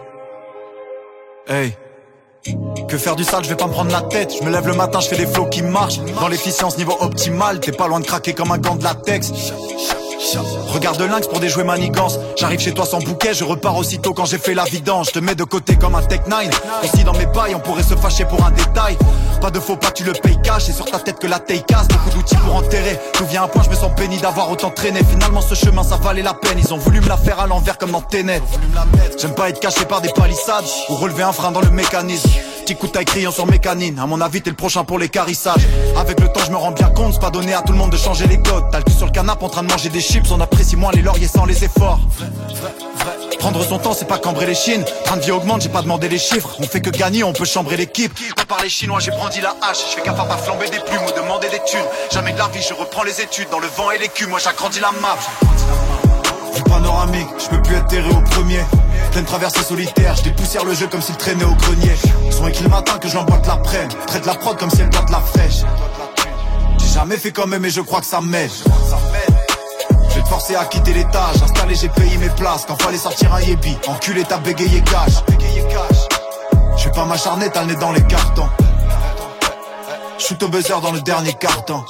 Speaker 15: Hey. Que faire du sale, je vais pas me prendre la tête. Je me lève le matin, je fais des flows qui marchent. Dans l'efficience niveau optimal, t'es pas loin de craquer comme un gant de latex. Regarde lynx pour des jouets manigances. J'arrive chez toi sans bouquet, je repars aussitôt quand j'ai fait la vidange. Je te mets de côté comme un Tech neuf. Aussi dans mes pailles, on pourrait se fâcher pour un détail. Pas de faux pas, tu le payes cash. Et sur ta tête que la taille casse. Beaucoup d'outils pour enterrer. Tout vient à point, je me sens béni d'avoir autant traîné. Finalement ce chemin ça valait la peine. Ils ont voulu me la faire à l'envers comme dans Tenet. J'aime pas être caché par des palissades ou relever un frein dans le mécanisme. Petit coup de taille criant sur mes canines. À mon avis t'es le prochain pour les carissages. Avec le temps je me rends bien compte, c'est pas donné à tout le monde de changer les codes. T'as le cul sur le canapé en train de manger des chips. On apprécie moins les lauriers sans les efforts. Prendre son temps c'est pas cambrer les chines. Train de vie augmente, j'ai pas demandé les chiffres. On fait que gagner, on peut chambrer l'équipe. Pas par les chinois, j'ai brandi la hache. Je fais gaffe à pas flamber des plumes ou demander des thunes. Jamais de la vie, je reprends les études. Dans le vent et l'écume, moi j'agrandis la map. Vue panoramique, je peux plus être terré au premier. Pleine traversée solitaire, je dépoussière le jeu comme s'il traînait au grenier. Son écrit le matin que je l'emboîte l'après-midi. Traite la prod comme si elle boite la fraîche. J'ai jamais fait comme eux mais je crois que ça m'aide. Je vais te forcer à quitter l'étage. Installé j'ai payé mes places. Quand fallait sortir un yébi, enculé t'as bégayé cash. Je vais pas m'acharner, t'as le nez dans les cartons. Shoot au buzzer dans le dernier carton.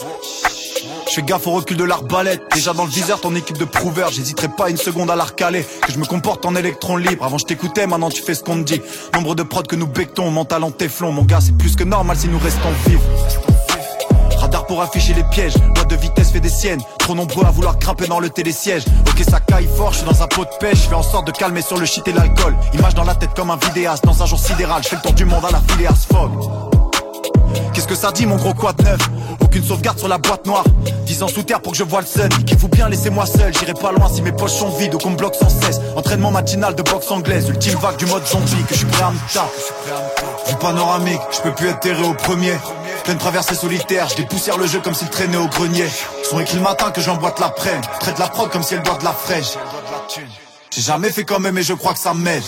Speaker 15: Je fais gaffe au recul de l'arbalète. Déjà dans le viseur ton équipe de prouveurs. J'hésiterai pas une seconde à la recaler. Que je me comporte en électron libre. Avant je t'écoutais, maintenant tu fais ce qu'on te dit. Nombre de prods que nous bectons, mental en téflon. Mon gars c'est plus que normal si nous restons vifs. Radar pour afficher les pièges. Boîte de vitesse fait des siennes. Trop nombreux à vouloir grimper dans le télésiège. Ok ça caille fort, je suis dans un pot de pêche. Je fais en sorte de calmer sur le shit et l'alcool. Image dans la tête comme un vidéaste. Dans un jour sidéral, je fais le tour du monde à la Phileas Fogg. Qu'est-ce que ça dit mon gros quad neuf? Aucune sauvegarde sur la boîte noire. dix ans sous terre pour que je voie le sun. Niquez-vous bien, laissez-moi seul. J'irai pas loin si mes poches sont vides ou qu'on me bloque sans cesse. Entraînement matinal de boxe anglaise. Ultime vague du mode zombie. Que je suis prêt à me taper. Vue panoramique, je peux plus être terré au premier. Pleine traversée solitaire, je dépoussière le jeu comme s'il traînait au grenier. Son écrit le matin que j'emboîte l'après-midi. Traite la prod comme si elle boit de la fraîche. J'ai jamais fait comme eux mais je crois que ça m'aide.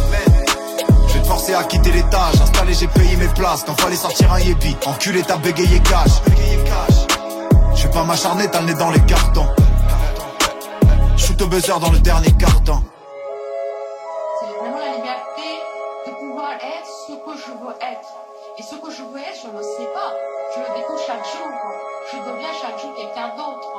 Speaker 15: Je vais te forcer à quitter l'étage. Installé j'ai payé mes places. Quand fallait sortir un yébi, enculé t'as bégayé cash. Je vais pas m'acharner, t'as le nez dans les cartons. Shoot au buzzer dans le dernier carton.
Speaker 16: C'est vraiment la liberté de pouvoir être ce que je veux être. Et ce que je veux être, je ne le sais pas. Je le découvre chaque jour. Je deviens chaque jour quelqu'un d'autre.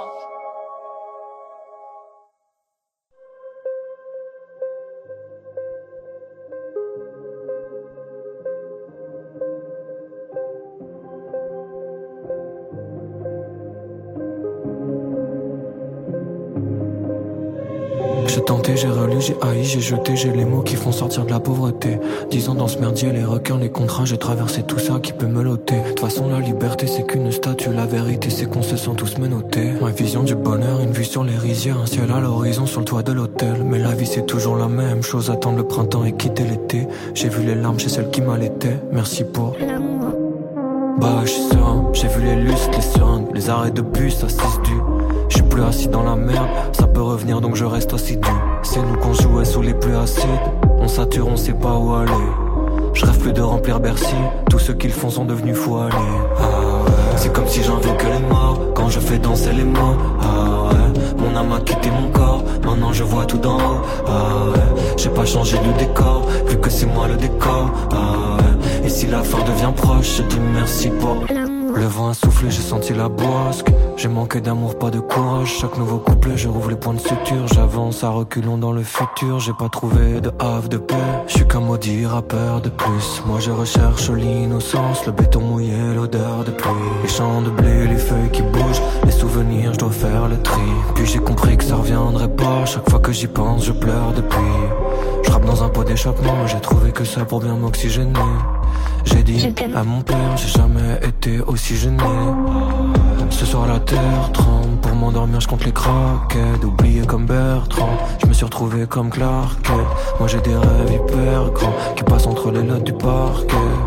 Speaker 3: J'ai tenté, j'ai relu, j'ai haï, j'ai jeté, j'ai les mots qui font sortir de la pauvreté. Dix ans dans ce merdier, les requins, les contrats, j'ai traversé tout ça qui peut me loter. De toute façon la liberté c'est qu'une statue, la vérité c'est qu'on se sent tous menottés. Ma vision du bonheur, une vue sur les rizières, un ciel à l'horizon sur le toit de l'hôtel. Mais la vie c'est toujours la même chose, attendre le printemps et quitter l'été. J'ai vu les larmes chez celle qui m'allaitait, merci pour l'amour. Bah je suis serein, j'ai vu les lustres, les seringues, les arrêts de bus à six du. Je suis plus assis dans la merde, ça peut revenir donc je reste assidu. C'est nous qu'on jouait sous les pluies acides, on sature, on sait pas où aller. Je rêve plus de remplir Bercy, tous ceux qui le font sont devenus fous allés. Ah ouais. C'est comme si j'invoque les morts, quand je fais danser les mots. Ah ouais. Mon âme a quitté mon corps, maintenant je vois tout d'en haut. Ah ouais. J'ai pas changé de décor, vu que c'est moi le décor. Ah ouais. Et si la fin devient proche, je dis merci pour le vent a soufflé, j'ai senti la boisque. J'ai manqué d'amour, pas de courage. Chaque nouveau couplet, je rouvre les points de suture. J'avance à reculons dans le futur. J'ai pas trouvé de havre de paix. Je suis qu'un maudit rappeur de plus. Moi je recherche l'innocence, le béton mouillé, l'odeur de pluie. Les champs de blé, les feuilles qui bougent, les souvenirs, je dois faire le tri. Puis j'ai compris que ça reviendrait pas. Chaque fois que j'y pense, je pleure depuis. Je rappe dans un pot d'échappement, j'ai trouvé que ça pour bien m'oxygéner. J'ai dit à mon père, j'ai jamais été aussi gêné. Ce soir la terre tremble, pour m'endormir je compte les craquettes. Oublié comme Bertrand, je me suis retrouvé comme Clark Kent. Moi j'ai des rêves hyper grands qui passent entre les lattes du parquet.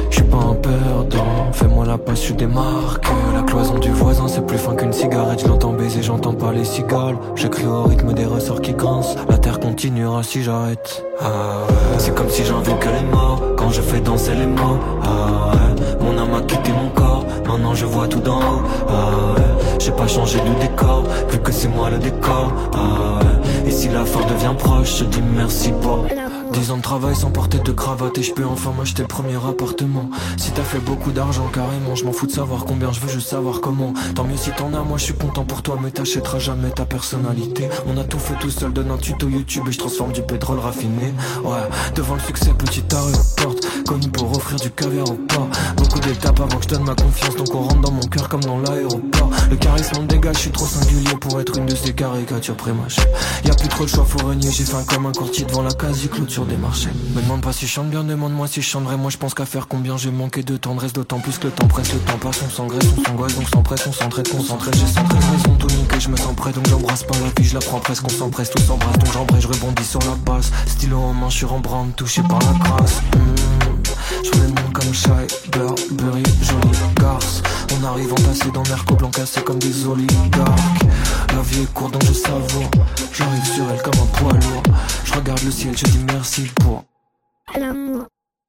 Speaker 3: J'suis pas un perdant, fais-moi la passe, j'suis démarqué. La cloison du voisin c'est plus fin qu'une cigarette. J'l'entends baiser, j'entends pas les cigales. J'écris au rythme des ressorts qui grincent. La terre continuera si j'arrête. Ah ouais. C'est comme si j'invoque les morts quand je fais danser les mots. Ah ouais. Mon âme a quitté mon corps, maintenant je vois tout d'en haut. Ah ouais. J'ai pas changé de décor, vu que c'est moi le décor. Ah ouais. Et si la fin devient proche, je dis merci pour dix ans de travail sans porter de cravate. Et je peux enfin m'acheter le premier appartement. Si t'as fait beaucoup d'argent carrément, je m'en fous de savoir combien, je veux juste savoir comment. Tant mieux si t'en as, moi je suis content pour toi. Mais t'achèteras jamais ta personnalité. On a tout fait tout seul, donne un tuto YouTube et je transforme du pétrole raffiné. Ouais, devant le succès, petite aéroport, connu pour offrir du caviar au port. Beaucoup d'étapes avant que je donne ma confiance, donc on rentre dans mon cœur comme dans l'aéroport. Le charisme me dégage, je suis trop singulier pour être une de ces caricatures prémâchées. Y'a plus trop de choix, faut renier, j'ai faim comme un courtier devant la quasi-clôture des marchés. Me demande pas si je chante bien, demande-moi si je chanterai. Moi je pense qu'à faire combien j'ai manqué de tendresse. D'autant plus que le temps presse, le temps passe, on s'engraisse, on s'angoisse. Donc sans presse, on s'entraide, concentré. J'ai cent treize raisons tout niquer, je me sens prêt. Donc j'embrasse pas la vie, je la prends presque, on s'empresse, tout s'embrasse. Donc j'embrasse, je rebondis sur la base. Stylo en main, je suis rembrand, touché par la grâce. mmh. Je les noms comme Shy, Burberry, jolie garce. On arrive entassé dans Merco blanc cassé comme des oligarques. La vie est courte donc je savoure. J'arrive sur elle comme un poids lourd. Je regarde le ciel, je dis merci pour l'amour.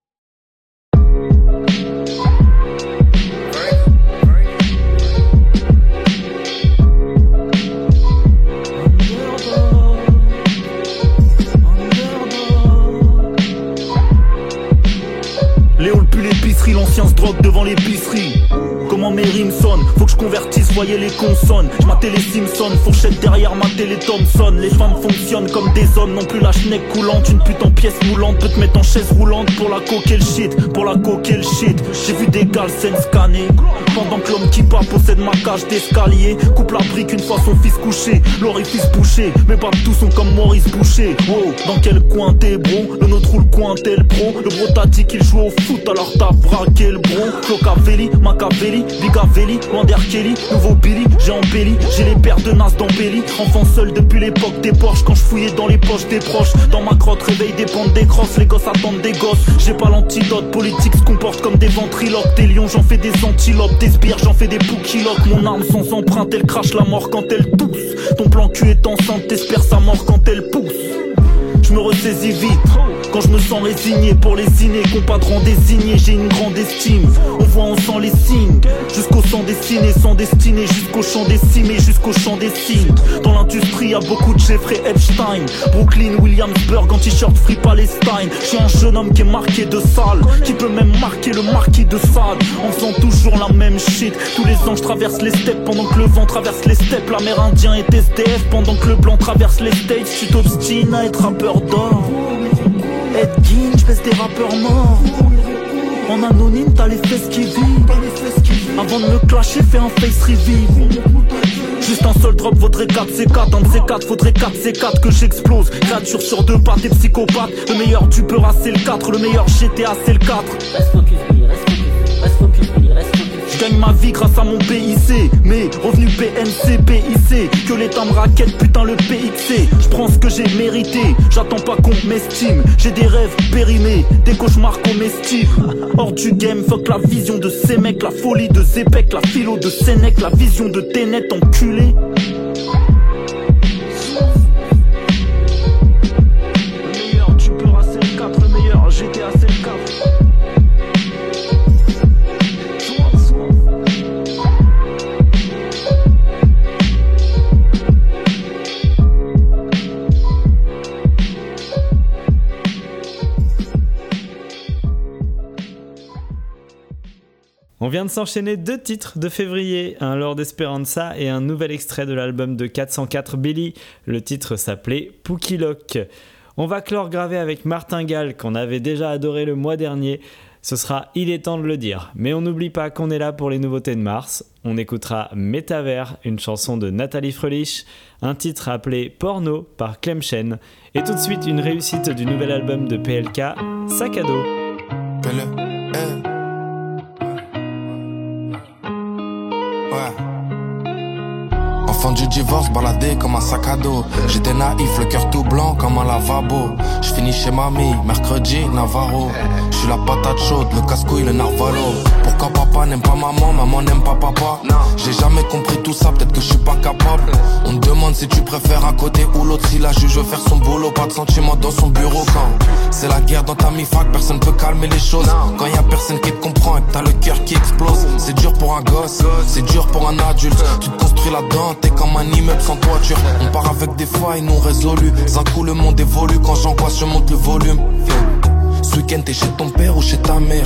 Speaker 17: Léo le pull l'épicerie, l'ancien se drogue devant l'épicerie. Comment mes rimes sonnent, faut que je convertisse, voyez les consonnes. Je matais les Simpsons, fourchette derrière mater les Thompson. Les femmes fonctionnent comme des hommes, non plus la schneck coulante. Une pute en pièce moulante peut te mettre en chaise roulante. Pour la coque et le shit, pour la coque et le shit. J'ai vu des gals scènes scanner. Pendant que l'homme qui part possède ma cage d'escalier. Coupe la brique une fois son fils couché, l'orifice bouché. Mes babes tous sont comme Maurice Boucher. Wow, dans quel coin t'es bro? Le nôtre ou le coin t'es le pro? Le bro t'a dit qu'il joue au foot alors t'as braqué le bro. Flocavelli, Machiavelli, Bigavelli, Wander Kelly, nouveau Billy, j'ai embelli, j'ai les paires de Nas d'embelli. Enfant seul depuis l'époque des Porsche, quand je fouillais dans les poches des proches. Dans ma crotte, réveil des bandes des crosses, les gosses attendent des gosses. J'ai pas l'antidote, politique se comporte comme des ventriloques. Des lions, j'en fais des antilopes, des sbires, j'en fais des bouquiloques. Mon arme sans empreinte, elle crache la mort quand elle tousse. Ton plan cul est enceinte, t'espères sa mort quand elle pousse. Je me ressaisis vite quand je me sens résigné pour les inés, compadrons désignés, j'ai une grande estime. On voit, on sent les signes, jusqu'au sang dessiné, sans destiné, jusqu'au champ décimé, jusqu'au champ des signes. Dans l'industrie, y'a beaucoup de Jeffrey Epstein, Brooklyn, Williamsburg, en t-shirt Free Palestine. Je suis un jeune homme qui est marqué de sale, qui peut même marquer le marquis de Sade. En faisant toujours la même shit, tous les ans je traverse les steppes pendant que le vent traverse les steppes. L'amérindien est S D F pendant que le blanc traverse les States. Tu t'obstines à être rappeur d'or. Ed Gein, j'baisse des rappeurs morts. En anonyme, t'as les fesses qui vivent. Avant de me clasher, fais un face reveal. Juste un seul drop vaudrait quatre C quatre. Un de ces quatre faudrait quatre C quatre que j'explose. Créature sur deux pattes et psychopathe. Le meilleur du peur c'est le quatre. Le meilleur G T A c'est le quatre.
Speaker 18: Reste focus, Billy, reste focus. Reste focus, Billy, reste focus.
Speaker 17: Je gagne ma vie grâce à mon P I C. Mes revenus P N C, P I C. Que l'État me raquette, putain le P X C. Je prends ce que j'ai mérité, j'attends pas qu'on m'estime. J'ai des rêves périmés, des cauchemars comestibles. Hors du game, fuck la vision de ces mecs. La folie de Zepek, la philo de Sénèque. La vision de Ténet, enculé. Le meilleur du peur c'est le quatre. Le meilleur G T A c'est le quatre.
Speaker 2: On vient de s'enchaîner deux titres de février, un Lord Esperanza et un nouvel extrait de l'album de quatre cent quatre Billy. Le titre s'appelait Pookie Lock. On va clore gravé avec Martingale qu'on avait déjà adoré le mois dernier. Ce sera Il est temps de le dire. Mais on n'oublie pas qu'on est là pour les nouveautés de mars. On écoutera Métavers, une chanson de Nathalie Fröhlich, un titre appelé Porno par Clem Chen. Et tout de suite une réussite du nouvel album de P L K, Sac à dos.
Speaker 19: Pelle, eh. Ouais.
Speaker 3: Enfant du divorce, baladé comme un sac à dos. J'étais naïf, le cœur tout blanc comme un lavabo. Je finis chez mamie, mercredi, Navarro. Je suis la patate chaude, le casse-couille, le narvalo. Pourquoi papa n'aime pas maman, maman n'aime pas papa? J'ai jamais compris tout ça, peut-être que je suis pas capable. On te demande si tu préfères un côté ou l'autre. Si la juge veut faire son boulot, pas de sentiments dans son bureau. Quand c'est la guerre dans ta mi-fac, personne peut calmer les choses. Quand y a personne qui te comprend et que t'as le cœur qui explose. C'est dur pour un gosse, c'est dur pour un adulte. Tu te construis là-dedans, t'es comme un immeuble sans toiture. On part avec des failles non résolues. D'un coup le monde évolue, quand j'angoisse je monte le volume. Ce week-end t'es chez ton père ou chez ta mère.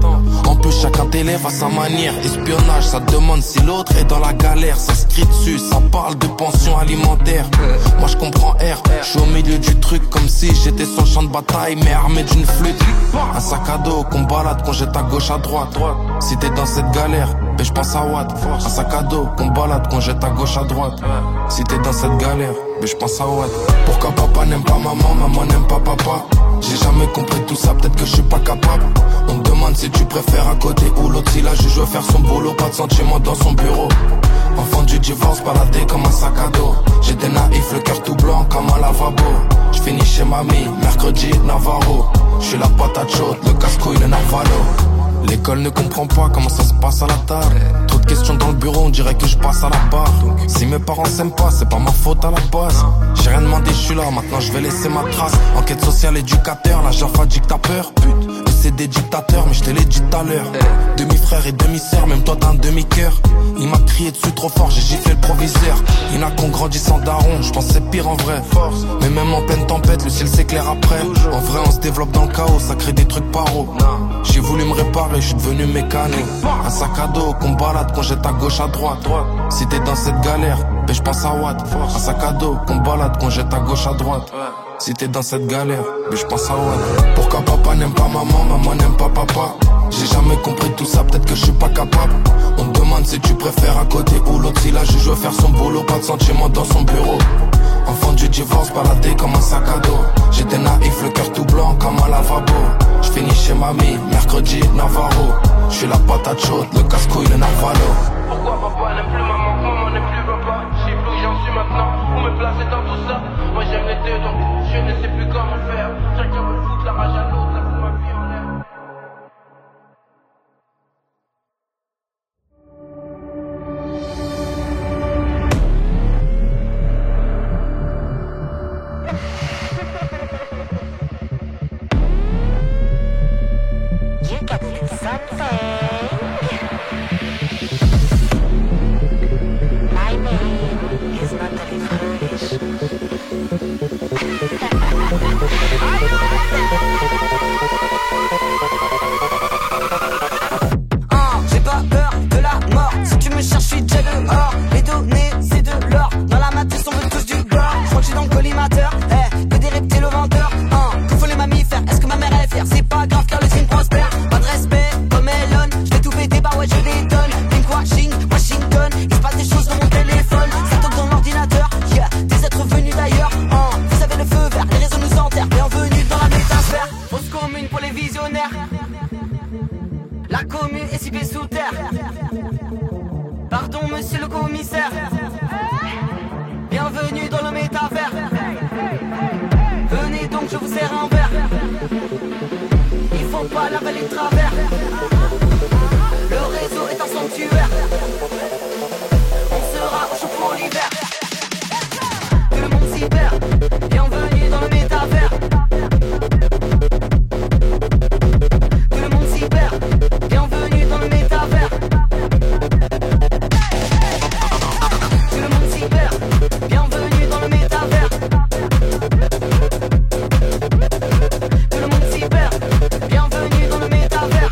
Speaker 3: En plus chacun t'élève à sa manière. Espionnage, ça te demande si l'autre est dans la galère. Ça se crie dessus, ça parle de pension alimentaire. Moi je comprends R, je suis au milieu du truc comme si j'étais sur le champ de bataille mais armé d'une flûte. Un sac à dos qu'on balade, qu'on jette à gauche à droite. Si t'es dans cette galère, ben je passe à Watt. Un sac à dos qu'on balade, qu'on jette à gauche à droite. Si t'es dans cette galère, ben je pense à Watt. Pourquoi papa n'aime pas maman, maman n'aime pas papa? J'ai jamais compris tout ça, peut-être que je suis pas capable. On me demande si tu préfères un côté ou l'autre. Si la juge veut faire son boulot, pas de sentiments dans son bureau. Enfant du divorce, baladé comme un sac à dos. J'étais naïf, le cœur tout blanc comme un lavabo. J'finis chez mamie, mercredi, Navarro. J'suis la patate chaude, le casse-couille, le narvalo. L'école ne comprend pas comment ça se passe à la table. Trop de questions dans le bureau, on dirait que je passe à la barre. Si mes parents s'aiment pas, c'est pas ma faute à la base. J'ai rien demandé, je suis là, maintenant je vais laisser ma trace. Enquête sociale, éducateur, la Jaffa dit que t'as peur. C'est des dictateurs, mais je te l'ai dit tout à l'heure. Demi-frère et demi-sœur, même toi t'as un demi-cœur. Il m'a crié dessus trop fort, j'ai giflé le proviseur. Il n'a qu'on grandit sans daron, je pense c'est pire en vrai. Mais même en pleine tempête, le ciel s'éclaire après. En vrai on se développe dans le chaos, ça crée des trucs paro. J'ai voulu me réparer, je suis devenu mécanique. Un sac à dos qu'on balade, qu'on jette à gauche à droite. Si t'es dans cette galère, ben je passe à Watt. Un sac à dos qu'on balade, qu'on jette à gauche à droite. Si t'es dans cette galère, ben je pense à Watt. Pourquoi papa n'aime pas maman, maman n'aime pas papa? J'ai jamais compris tout ça, peut-être que je suis pas capable. On me demande si tu préfères un côté ou l'autre. Si la juge veut faire son boulot, pas de sentiments dans son bureau. Enfant du divorce, baladé comme un sac à dos. J'étais naïf, le cœur tout blanc comme un lavabo. J'finis chez mamie, mercredi, Navarro. J'suis la patate chaude, le casse-couille, le narvalo.
Speaker 20: Pourquoi papa n'aime plus maman, maman n'aime plus papa? Je sais plus où j'en suis maintenant, où me placer dans tout ça. Moi j'aime les deux, donc je ne sais plus comment faire. Chacun veut foutre la rage à l'autre, ça fout ma vie en l'air.
Speaker 21: You got something. My name is Natalie Fröhlich.
Speaker 22: Ah, j'ai pas peur de la mort. Si tu me cherches, je suis déjà dehors. Les données, c'est de l'or. Dans la matrice, on veut tous du beurre. Je crois que je suis dans le collimateur. Eh, que des reptiles au vendeur. Ah, que font les mammifères? Est-ce que ma mère elle est fière? C'est pas grave car le signe prospère. Pas de respect, comme Elon. Je vais tout péter, bah ouais, je les donne. Pinkwashing, Washington. Il se passe des choses dans mon téléphone. Ça toque dans l'ordinateur. Yeah, des êtres venus d'ailleurs. Ah, vous avez le feu vert, les réseaux nous enterrent. Bienvenue dans la métasphère. Fausse commune pour les visionnaires. La commune est située sous terre. Pardon, monsieur le commissaire. Bienvenue dans le métavers. Venez donc, je vous sers un verre. Il faut pas l'avaler de travers. Le réseau est un sanctuaire. On sera au chaud pour l'hiver. Que le monde s'y perd. Bienvenue dans le métavers. Que le monde s'y perd. Bienvenue dans le métavers. Que le monde s'y perd. Bienvenue dans le métavers. Que le monde s'y perd. Bienvenue dans le métavers.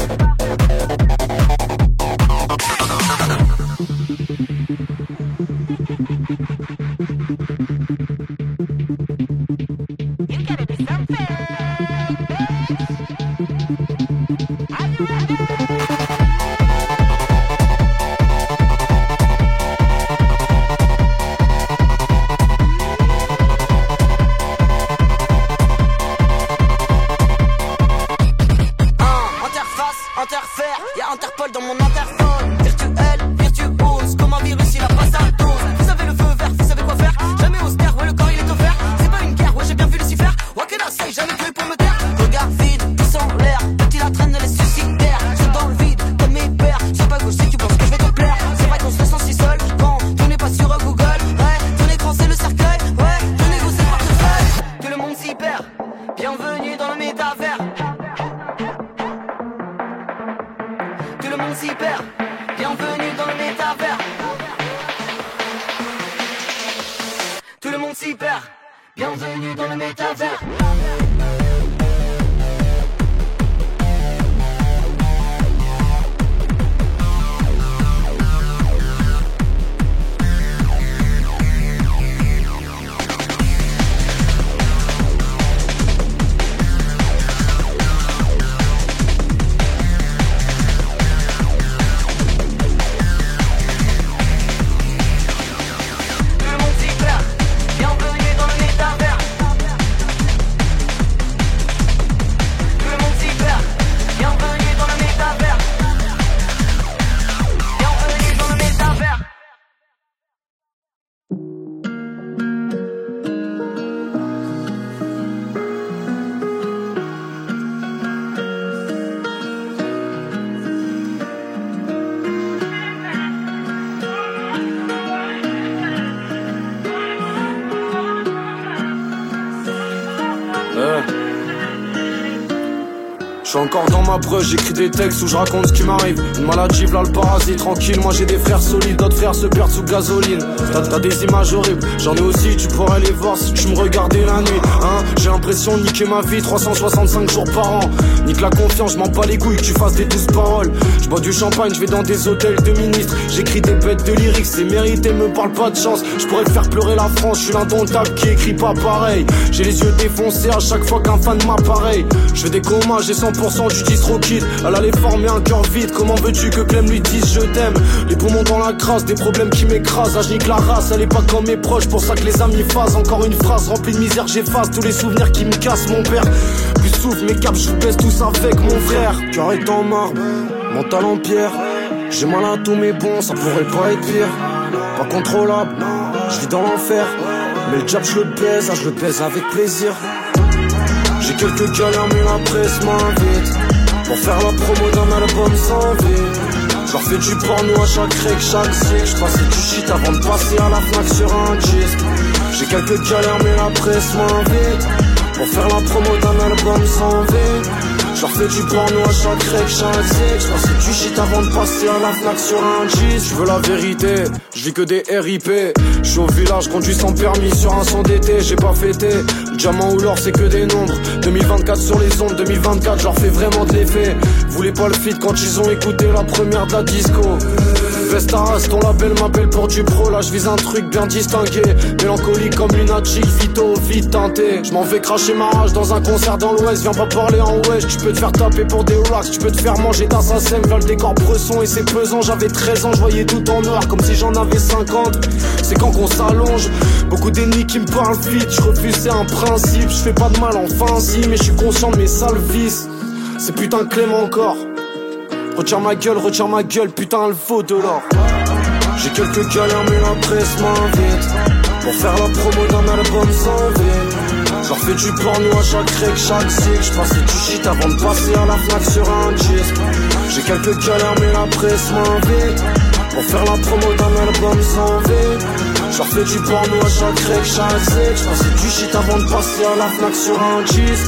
Speaker 22: bienvenue dans le métavers. Tout le monde s'y perd, bienvenue dans le métavers. Tout le monde s'y perd, bienvenue dans le métavers.
Speaker 5: Je suis encore dans ma preuve, j'écris des textes où je raconte ce qui m'arrive. Une maladie, v'là le parasite, tranquille, moi j'ai des frères solides, d'autres frères se perdent sous gasoline. T'as, t'as des images horribles, j'en ai aussi, tu pourrais les voir si tu me regardais la nuit. Hein, j'ai l'impression de niquer ma vie trois cent soixante-cinq jours par an. Nique la confiance, je m'en bats les couilles que tu fasses des douces paroles. Je bois du champagne, je vais dans des hôtels de ministres. J'écris des bêtes de lyrics, c'est mérité, me parle pas de chance. Je pourrais faire pleurer la France, je suis l'indomptable qui écrit pas pareil. J'ai les yeux défoncés à chaque fois qu'un fan m'apparaît. Je fais des comas, j'ai cent pour cent du distro kid. Elle a les formes et un cœur vide, comment veux-tu que Clem lui dise je t'aime? Les poumons dans la crasse, des problèmes qui m'écrasent. Ah, je nique la race, elle est pas comme mes proches, pour ça que les amis phasent. Encore une phrase remplie de misère, j'efface tous les souvenirs qui me cassent mon père. Plus souffle, mes caps, je baisse tous avec mon frère. Cœur est en marbre, mental en pierre. J'ai mal à tous mes bons, ça pourrait pas être pire. Pas contrôlable, je vis dans l'enfer. Mais le job je le baise, ah, je le baise avec plaisir. J'ai quelques galères mais la presse m'invite pour faire la promo d'un album sans vie. Je leur fais du porno à chaque rec, chaque cycle. Je passais du shit avant de passer à la Fnac sur un disque. J'ai quelques galères mais la presse m'invite pour faire la promo d'un album sans vie. Je leur fais du porno à chaque rec, chaque cycle. Je passais du shit avant de passer à la Fnac sur un disque. Je veux la vérité, je vis que des R I P. Je suis au village, conduis sans permis sur un son d'été. J'ai pas fêté, le diamant ou l'or c'est que des nombres. Deux mille vingt-quatre sur les ondes, deux mille vingt-quatre je leur fais vraiment de l'effet. Voulez pas le feat quand ils ont écouté la première de la disco. Vestaras, ton label m'appelle pour du pro. Là je vise un truc bien distingué. Mélancolique comme lunatique, vito, vite teinté. Je m'en vais cracher ma rage dans un concert dans l'ouest. Viens pas parler en wesh, tu peux te faire taper pour des racks. Tu peux te faire manger d'assassin, vers le décor bresson et c'est pesant. J'avais treize ans, je voyais tout en noir comme si j'en avais cinquante. C'est quand qu'on s'allonge, beaucoup d'ennemis qui me parlent vite. Je refuse, c'est un principe, je fais pas de mal enfin si. Mais je suis conscient de mes sales vices. C'est putain Clément encore. Retire ma gueule, retire ma gueule, putain elle faut de l'or. J'ai quelques galères mais la presse m'invite pour faire la promo d'un album sans vie. Je leur fais du porno à chaque rec, chaque cycle. Je passais du shit avant de passer à la Fnac sur un disque. J'ai quelques galères mais la presse m'invite pour faire la promo d'un album sans vie. Je leur fais du porno à chaque rec, chaque cycle. Je passais du shit avant de passer à la Fnac sur un disque.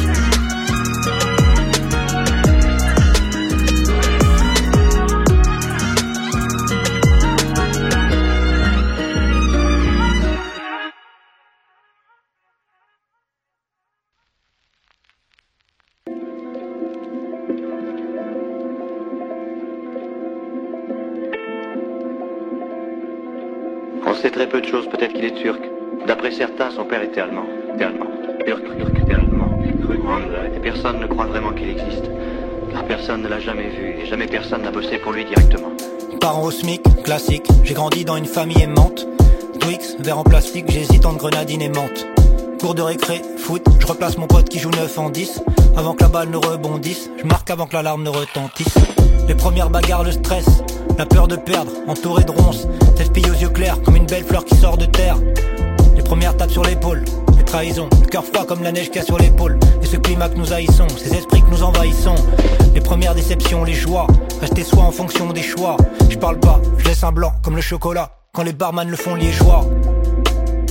Speaker 7: On sait très peu de choses, peut-être qu'il est turc. D'après certains, son père était allemand. Était allemand. Turc, turc, était allemand. Et personne ne croit vraiment qu'il existe. Car personne ne l'a jamais vu et jamais personne n'a bossé pour lui directement.
Speaker 23: Parents au SMIC, classique. J'ai grandi dans une famille aimante. Twix, verre en plastique, j'hésite entre grenadine et menthe. Cours de récré, foot, je replace mon pote qui joue neuf en dix. Avant que la balle ne rebondisse, je marque avant que l'alarme ne retentisse. Les premières bagarres, le stress, la peur de perdre, entouré de ronces. Cette fille aux yeux clairs, comme une belle fleur qui sort de terre. Les premières tapes sur l'épaule, les trahisons, le cœur froid comme la neige qu'il y a sur l'épaule. Et ce climat que nous haïssons, ces esprits que nous envahissons. Les premières déceptions, les joies, rester soi en fonction des choix. Je parle pas, je laisse un blanc comme le chocolat, quand les barman le font liégeois.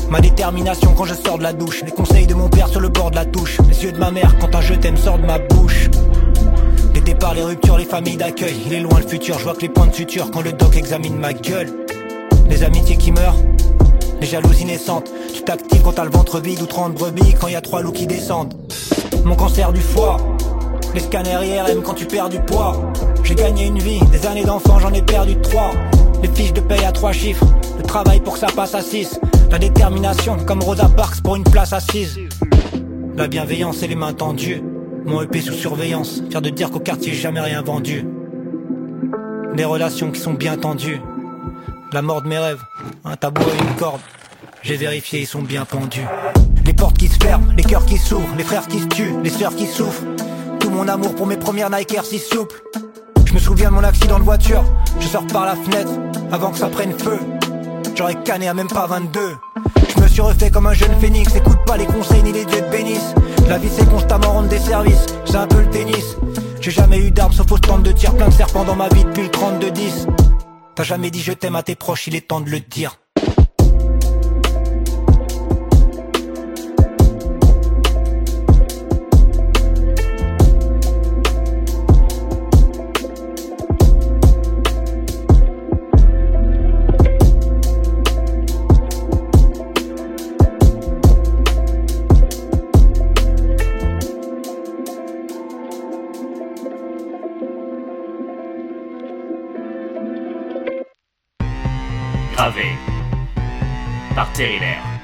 Speaker 23: Ma détermination quand je sors de la douche, les conseils de mon père sur le bord de la touche, les yeux de ma mère quand un je t'aime sort de ma bouche. Les départs, les ruptures, les familles d'accueil, il est loin le futur, je vois que les points de suture quand le doc examine ma gueule. Les amitiés qui meurent, les jalousies naissantes, tu t'actives quand t'as le ventre vide ou trente brebis quand y a trois loups qui descendent. Mon cancer du foie, les scanners I R M quand tu perds du poids. J'ai gagné une vie, des années d'enfant j'en ai perdu trois. Les fiches de paye à trois chiffres, le travail pour que ça passe à six. La détermination comme Rosa Parks pour une place assise. La bienveillance et les mains tendues, mon E P sous surveillance, fier de dire qu'au quartier j'ai jamais rien vendu. Des relations qui sont bien tendues, la mort de mes rêves, un tabou et une corde, j'ai vérifié ils sont bien pendus. Les portes qui se ferment, les cœurs qui s'ouvrent, les frères qui se tuent, les sœurs qui souffrent. Tout mon amour pour mes premières Nike Air si souples. Je me souviens de mon accident de voiture, je sors par la fenêtre avant que ça prenne feu. J'aurais canné à même pas vingt-deux. Je me suis refait comme un jeune phénix, écoute pas les conseils ni les dieux te bénissent. La vie c'est constamment rendre des services, c'est un peu le tennis. J'ai jamais eu d'armes sauf au stand de tir, plein de serpents dans ma vie depuis le trente-deux dix. T'as jamais dit je t'aime à tes proches, il est temps de le dire.
Speaker 1: Gravé par Terrilaire.